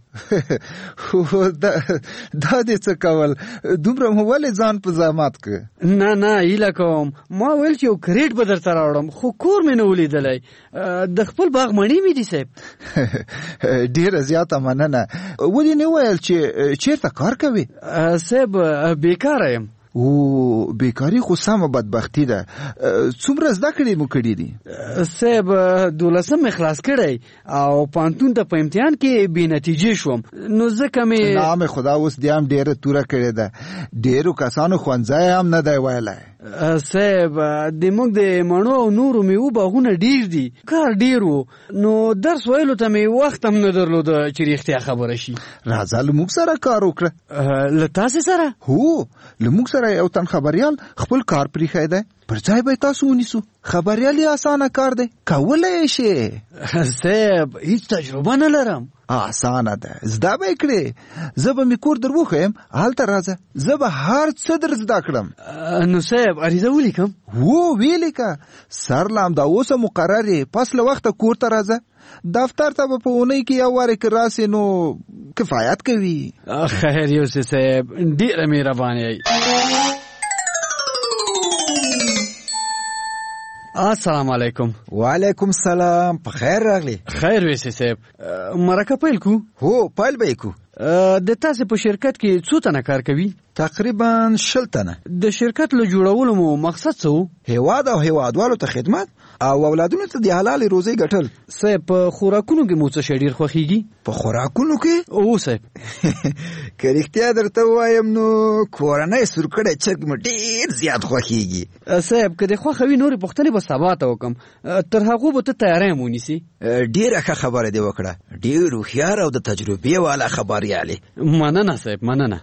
دا دې څه کول دومره مو ولې ځان په زحمت که؟ نه نه هیله کوم ما ویل چې یو کریټ به درته راوړم خو کور مې نه ولیدلی د خپل باغ مڼې مې دي صاحب. ډېره زیاته مننه. ولې نه ویل چې چېرته کار کوې؟ صاحب بیکاره یم. او بیکاری خو سمه بدبختی ده. څومره زده کړې مو کړي دي؟ صاحب دولسم مې خلاص کړی او پانتون ته په امتحان کې بې نتیجې شوم نو ځکه مې نام خدا اوس دې هم ډېره توره کړې ده. ډېرو کسانو ښوونځی هم نه دی ویلی. صاحب د موږ د مڼو او نورو میوو باغونه ډېر دي کار ډېر و نو درس ویلو ته مې وخت هم نه درلوده چې رښتیا خبره شي. راځه له موږ سره کار وکړه. له تاسې سره؟ هو له موږ سره یو تن خبریال خپل کار پریښی دی پر ځای به تاسو ونیسو. خبریال یې اسانه کار دی کولی شي. صاحب هیڅ تجربه نه لرم. اسانه ده زده به یې کړې. زه به مې کور در وښیم هلته راځه زه به هر څه در زده کړم. نو صاحب عریضه ولیکم؟ هو ولیکه. سر له همدا اوسه مقرر یې پس له وخته کور ته راځه. دفتر ته به په اونۍ کې یو وارې که راسې نو کفایت کوي. خیر یوسف صاحب ډېره مهرباني یې. السلام علیکم. وعلیکم سلام. په خیر راغلی. خیر ویسه صاحب مرکه پیل کو؟ هو پیل به کو. د تاسو په شرکت کې څو تنه کار کوي؟ تقریبا شل تنه. د شرکت له جوړولو مو مقصد څه و؟ هیواد او هیوادوالو ته خدمت او اولادونو ته د حلال روزي ګټل. صاحب په خوراکونو کې مو څه شی ډیر خوښیږي؟ په خوراکونو کې او صاحب که رښتیا درته وایم نو کورنۍ سورکړی چرګ مې ډیر زیات خوښیږي. صاحب که د خوښوي نورې پوښتنې به سبا ته وکم، تر هغو به ته تیاری هم ونیسي. ډیره ښه خبره دې وکړه، ډیر هوښیار او د تجربې والا خبریالي. مننه صاحب مننه.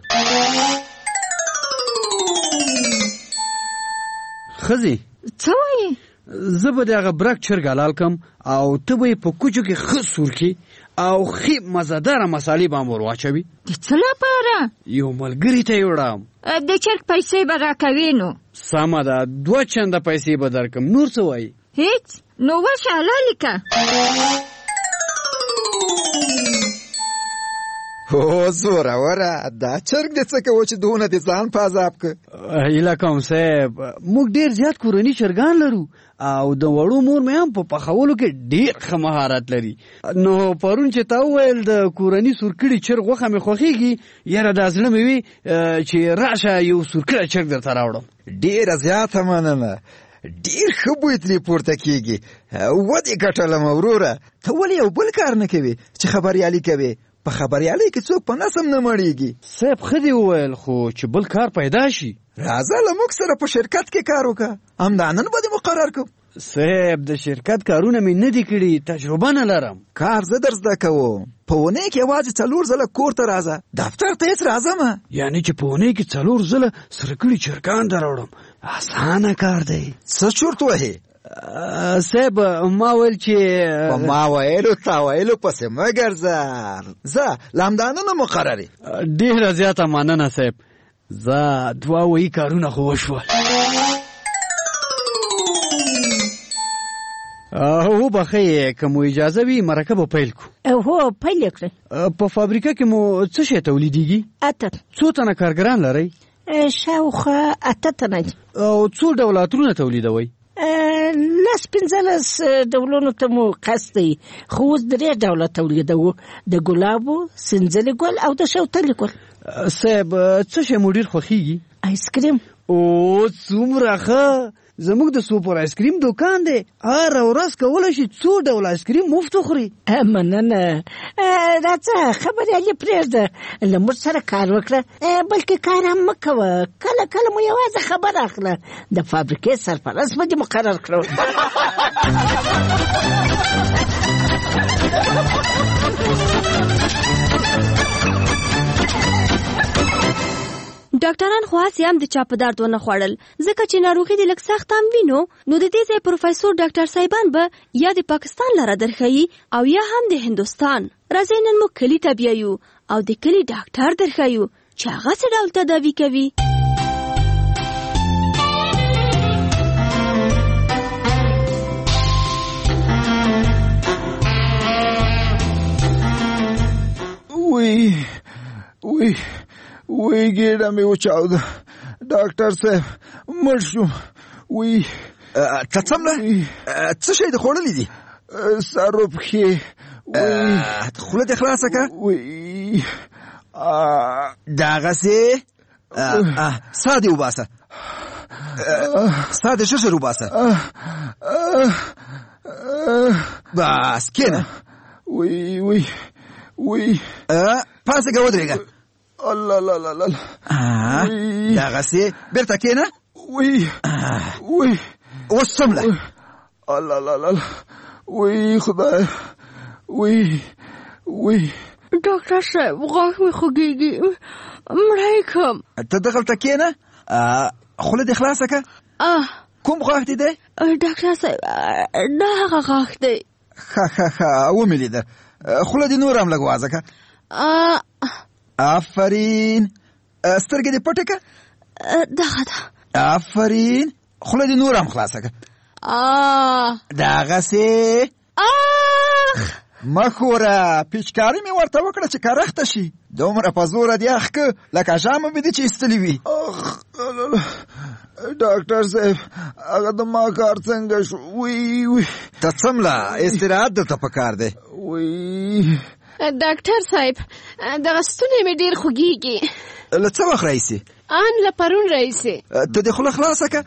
خزي څه وایې؟ زه به د هغه برک چرګ حلال کم او ته به یې په کوچو کې ښه سور کړي او ښې مزهداره مسالې به هم ور واچوي. د څه لپاره؟ یو ملګري ته یې وړم. د چرګ پیسې به راکوې نو؟ سمه ده، دوه چنده پیسې به درکم. نور څه وایي؟ هیڅ. نو ورشه حلالې که. هو زوروره، دا چرګ دې څه کوو چې دونه دې ځان په عذاب که؟ هیله کوم صاحب، موږ ډېر زیات کورني چرګان لرو او د وړو مور مې هم په پخولو کې ډېر ښه مهارت لري. نو پرون چې تا وویل د کورني سورکړي چرګ غوښه مې خوښېږي، یاره دا زړه مې وي چې راشه یو سورکړی چرګ درته راوړم. ډېره زیاته مننه، ډیر ښه بوی ترې پورته کېږي. ودې ګټلم وروره. ته ولې یو بل کار نه کوې چې خبریالي کوې؟ په خبریالۍ کې څوک په نسم نه مړېږي. صاحب ښه دې وویل، خو چې بل کار پیدا شي راځه له موږ سره په شرکت کې کار وکړه، همدا نن به دې مقرر کړم. صاحب د شرکت کارونه مې نه دي کړي، تجربه نه لرم. کار زه در زده کوم. په اونۍ کې یوازې څلور ځله کور ته راځه، دفتر ته هېڅ راځمه. یعنې چې په اونۍ کې څلور ځله سره کړي چرګان در راوړم؟ اسانه کار دی. څه چورت وهې؟ صاحب ما ویل چې په ما ویلو تا ویلو پسې مه ګرځه، زه له همدا نن مقررې. ډېره زیاته مننه صاحب. زه دوه وایي کارونه خو وشول. هو بخې که مو اجازه وي مرکه به پیل کړو. هو پیل یې کړئ. په فابریکه کې مو څه شی تولیدیږي؟ اته. څو تنه کارګران لرئ؟ شاوخوا اته تنه دي. او څو ډوله عطرونه تولیدوئ؟ لس پنځلس ډولونو ته مو قصد دی، خو اوس درې ډوله تولیدوو، د ګلابو، سنځلي ګل او د شوتلي ګل. صاحب څه شی مو ډېر خوښیږي؟ آیسکریم. او څومره ښه، زموږ د سوپر آیسکریم دوکان دی، هره ورځ کولی شي څو ډول آیسکریم مفت وخوري. مننه. راځه خبریالي پرېږده، له موږ سره کار وکړه، بلکې کار هم مه کوه، کله کله مو یوازې خبر اخله، د فابریکې سرپرست به دې مقرر کړو. ډاکټران خو هسې هم د چا په درد ونه خوړل، ځکه چې ناروغي دې لږ سخت هم وینو. نو د دې ځای پروفیسور ډاکټر صاحبان به یا د پاکستان لاره درښیي او یا هم د هندوستان. راځئ نن موږ کلي ته بیایو او د کلي ډاکټر درښیو چې هغه څه ډول تداوي کوي. وی وی وی ګیډه مې وچاوده، ډاکټر صاحب مړ شوم. وی ته څمله څه شی دې خوړلی دي؟ سر و پښې. خوله دې خلاصه کړه. وی دغسې ساه دې وباسه، ساه دې ژر ژر وباسه. بس کښېنه. وی وی وی پاسه ودرېږه. الله الله الله الله. دغسې بېرته کښېنه. وی وی اوس څمله. الله الله الله. وی خدای. وی وی ډاکټر صاحب غاښ مې خوږېږي، مړی کړم. ته دغلته کښېنه، خوله دې خلاصه کړه. کوم غاښ دې دی؟ ډاکټر صاحب دا هغه غاښ دی. ښه ښه ښه ومې لیده، خوله دې نور هم لږ وازه کړه. آفرین. سترګې دې پټې کړه. دغه ده. آفرین. خوله دې نور هم خلاصه کړه. دغسې. مه خوره، پیچکاري مې ورته وکړه چې کرخته شي، دومره په زوره دې اخ که لکه ژامه مې دې چې ایستلې وي. ډاکټر صاحب هغه د ما کار څنګه شو؟ وی وی ته څمله، استراحت درته پکار دی. وی ډاکټر صاحب دغه ستونی مې ډېر خوږېږي. له څه وخت راهیسې؟ ان له پرون راهیسې. ته دې خوله خلاصه که.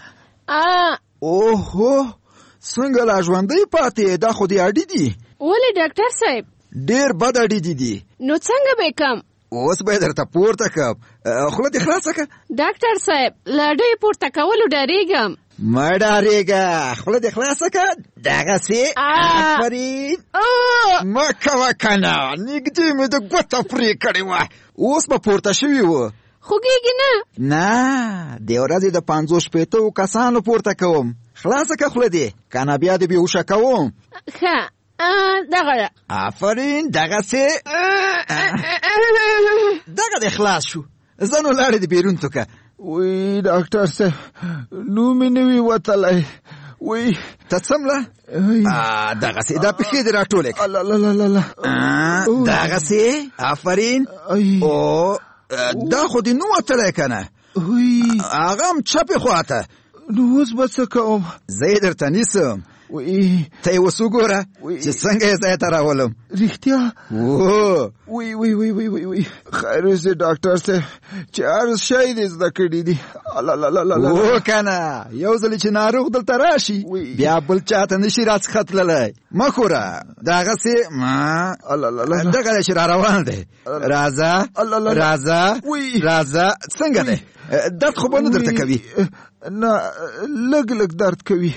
اوهو څنګه لا ژوندی پاتې؟ دا خو دې اډې دي. ولې ډاکټر صاحب؟ ډېر بد اډې دي دي. نو څنګه به کم؟ اوس به یې درته پورته کړم. خوله دې خلاصه که. ډاکټر صاحب له اډې پورته کولو ډارېږم. مه ډارېږه، خوله دې خلاصه که. دغسې. آفرین. مه کوه که نه، نږدې مې د ګوته پرې کړې وه، اوس به پورته شوي وه. خوږېږي نه؟ نه، دې ورځې د پنځو شپېتو کسانو پورته کوم. خلاصه که خوله دې، که نه بیا دې بېهوشه کوم. ښه دغه ده. آفرین دغسې. دغه دې خلاص شو. زه نو لاړې دې بیرون تو که. وی ډاکټر صاحب نو مې نه وي وتلی. وی ته څمله؟ دغسې دا پښې دې راټولې که. دغسې. آفرین. او دا خو دې نه وتلی که نه؟ هغه هم چپې خواته. نو اوس به څه کوم؟ زه یې درته نیسم. ته یې اوس وګوره چې څنګه یې ځای ته راولم. رښتیا؟ وی وی وی وی وی وی خیر اوسې ډاکټر صاحب چې هر شی دې زده کړي دي. و که نه، یو ځلې چې ناروغ دلته راشي بیا بل چا ته نشي راڅخه تللی. مه خوره دغسې. دغه دی چې را روان دی. راځه راځه راځه. څنګه دی؟ درد خو به نه درته کوي؟ نه لږ لږ درد کوي.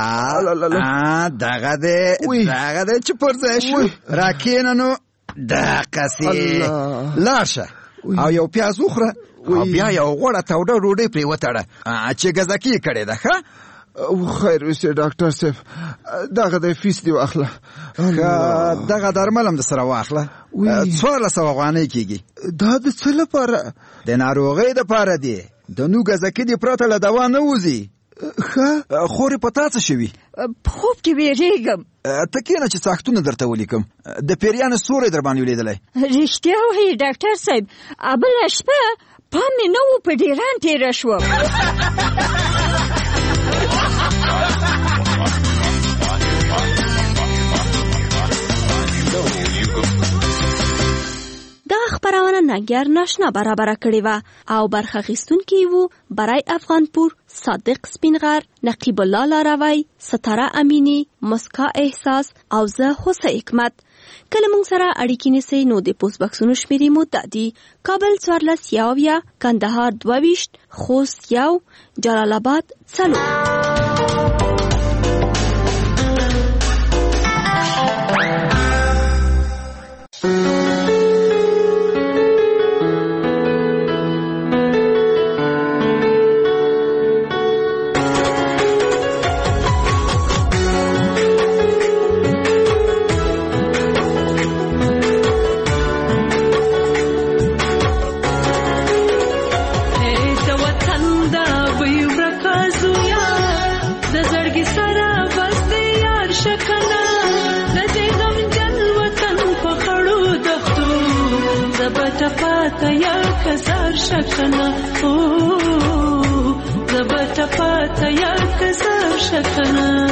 دغه دی دغه دی چې پر ځای شو. راکښېنه نو. دغسې لاړ شه او یو پیاز وخوره او بیا یو غوړه توده ډوډۍ پرې وتړه چې ګزکي یې کړې ده. ښه خیر اوسې ډاکټر صاحب دغه دی فیس دې واخله. دغه درمل هم د سره واخله. څوارلس سوه افغانۍ کېږي. دا د څه لپاره؟ د ناروغۍ دپاره دی. د نو ګزکي دې پرته له دوا نه وځي. ښه خورې په تا څه شوي؟ په خوب کې وېرېږم. ته کښېنه چې ساختونه درته ولیکم. د پیریانو سوری در باندې ولیدلی؟ رښتیا وایي ډاکټر صاحب، بله شپه پام مې نه و، په ډېران تېره شوم. دا خبرونه ننګیار ناشنا برابره کړې وه او برخه اخیستونکي وو برای افغانپور صادق سپینغر، نقیب الله لاروی، ستاره امینی، مسکا احساس او زه حسه حکمت. کله موږ سره اړیکې نیسئ نو د پوسټ بکسونو شمیرې مو دا دي: کابل څوارلس یو اویا، کندهار دوه ویشت، خوست یو، جلال آباد څلور. شکنه او زبط پاتا یا کزار شکنه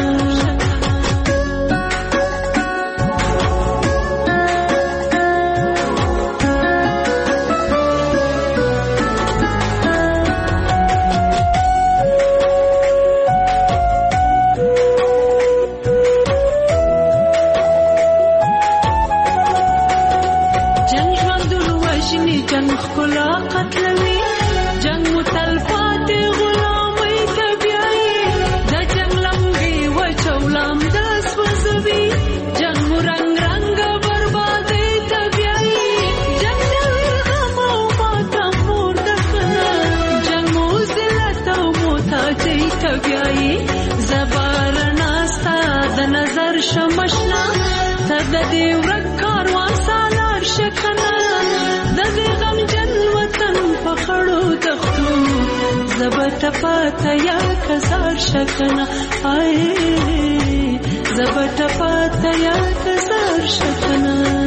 پاتا یا کزار شکنه آئے زبط پاتا یا کزار شکنه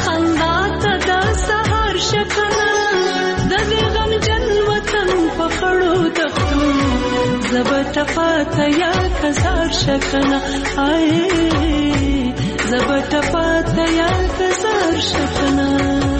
خندا ته د سهار شکنه د دې غم جن وطن په خړو دښتو زبر ټپاته یا کزار شکنه آی زبر ټپاته یا کزار شکنه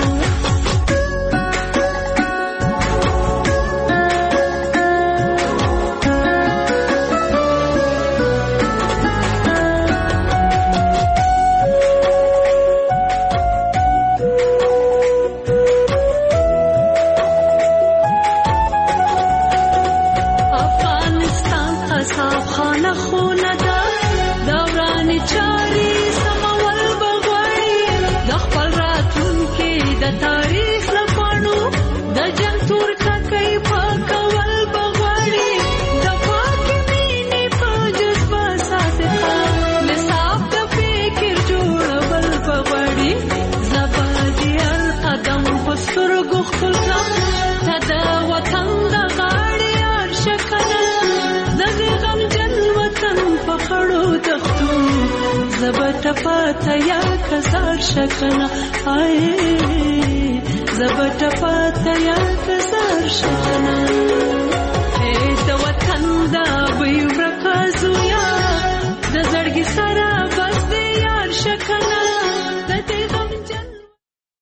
زبر ټپاته یا کزار شکنه آی زبر ټپاته یا کزار شکنه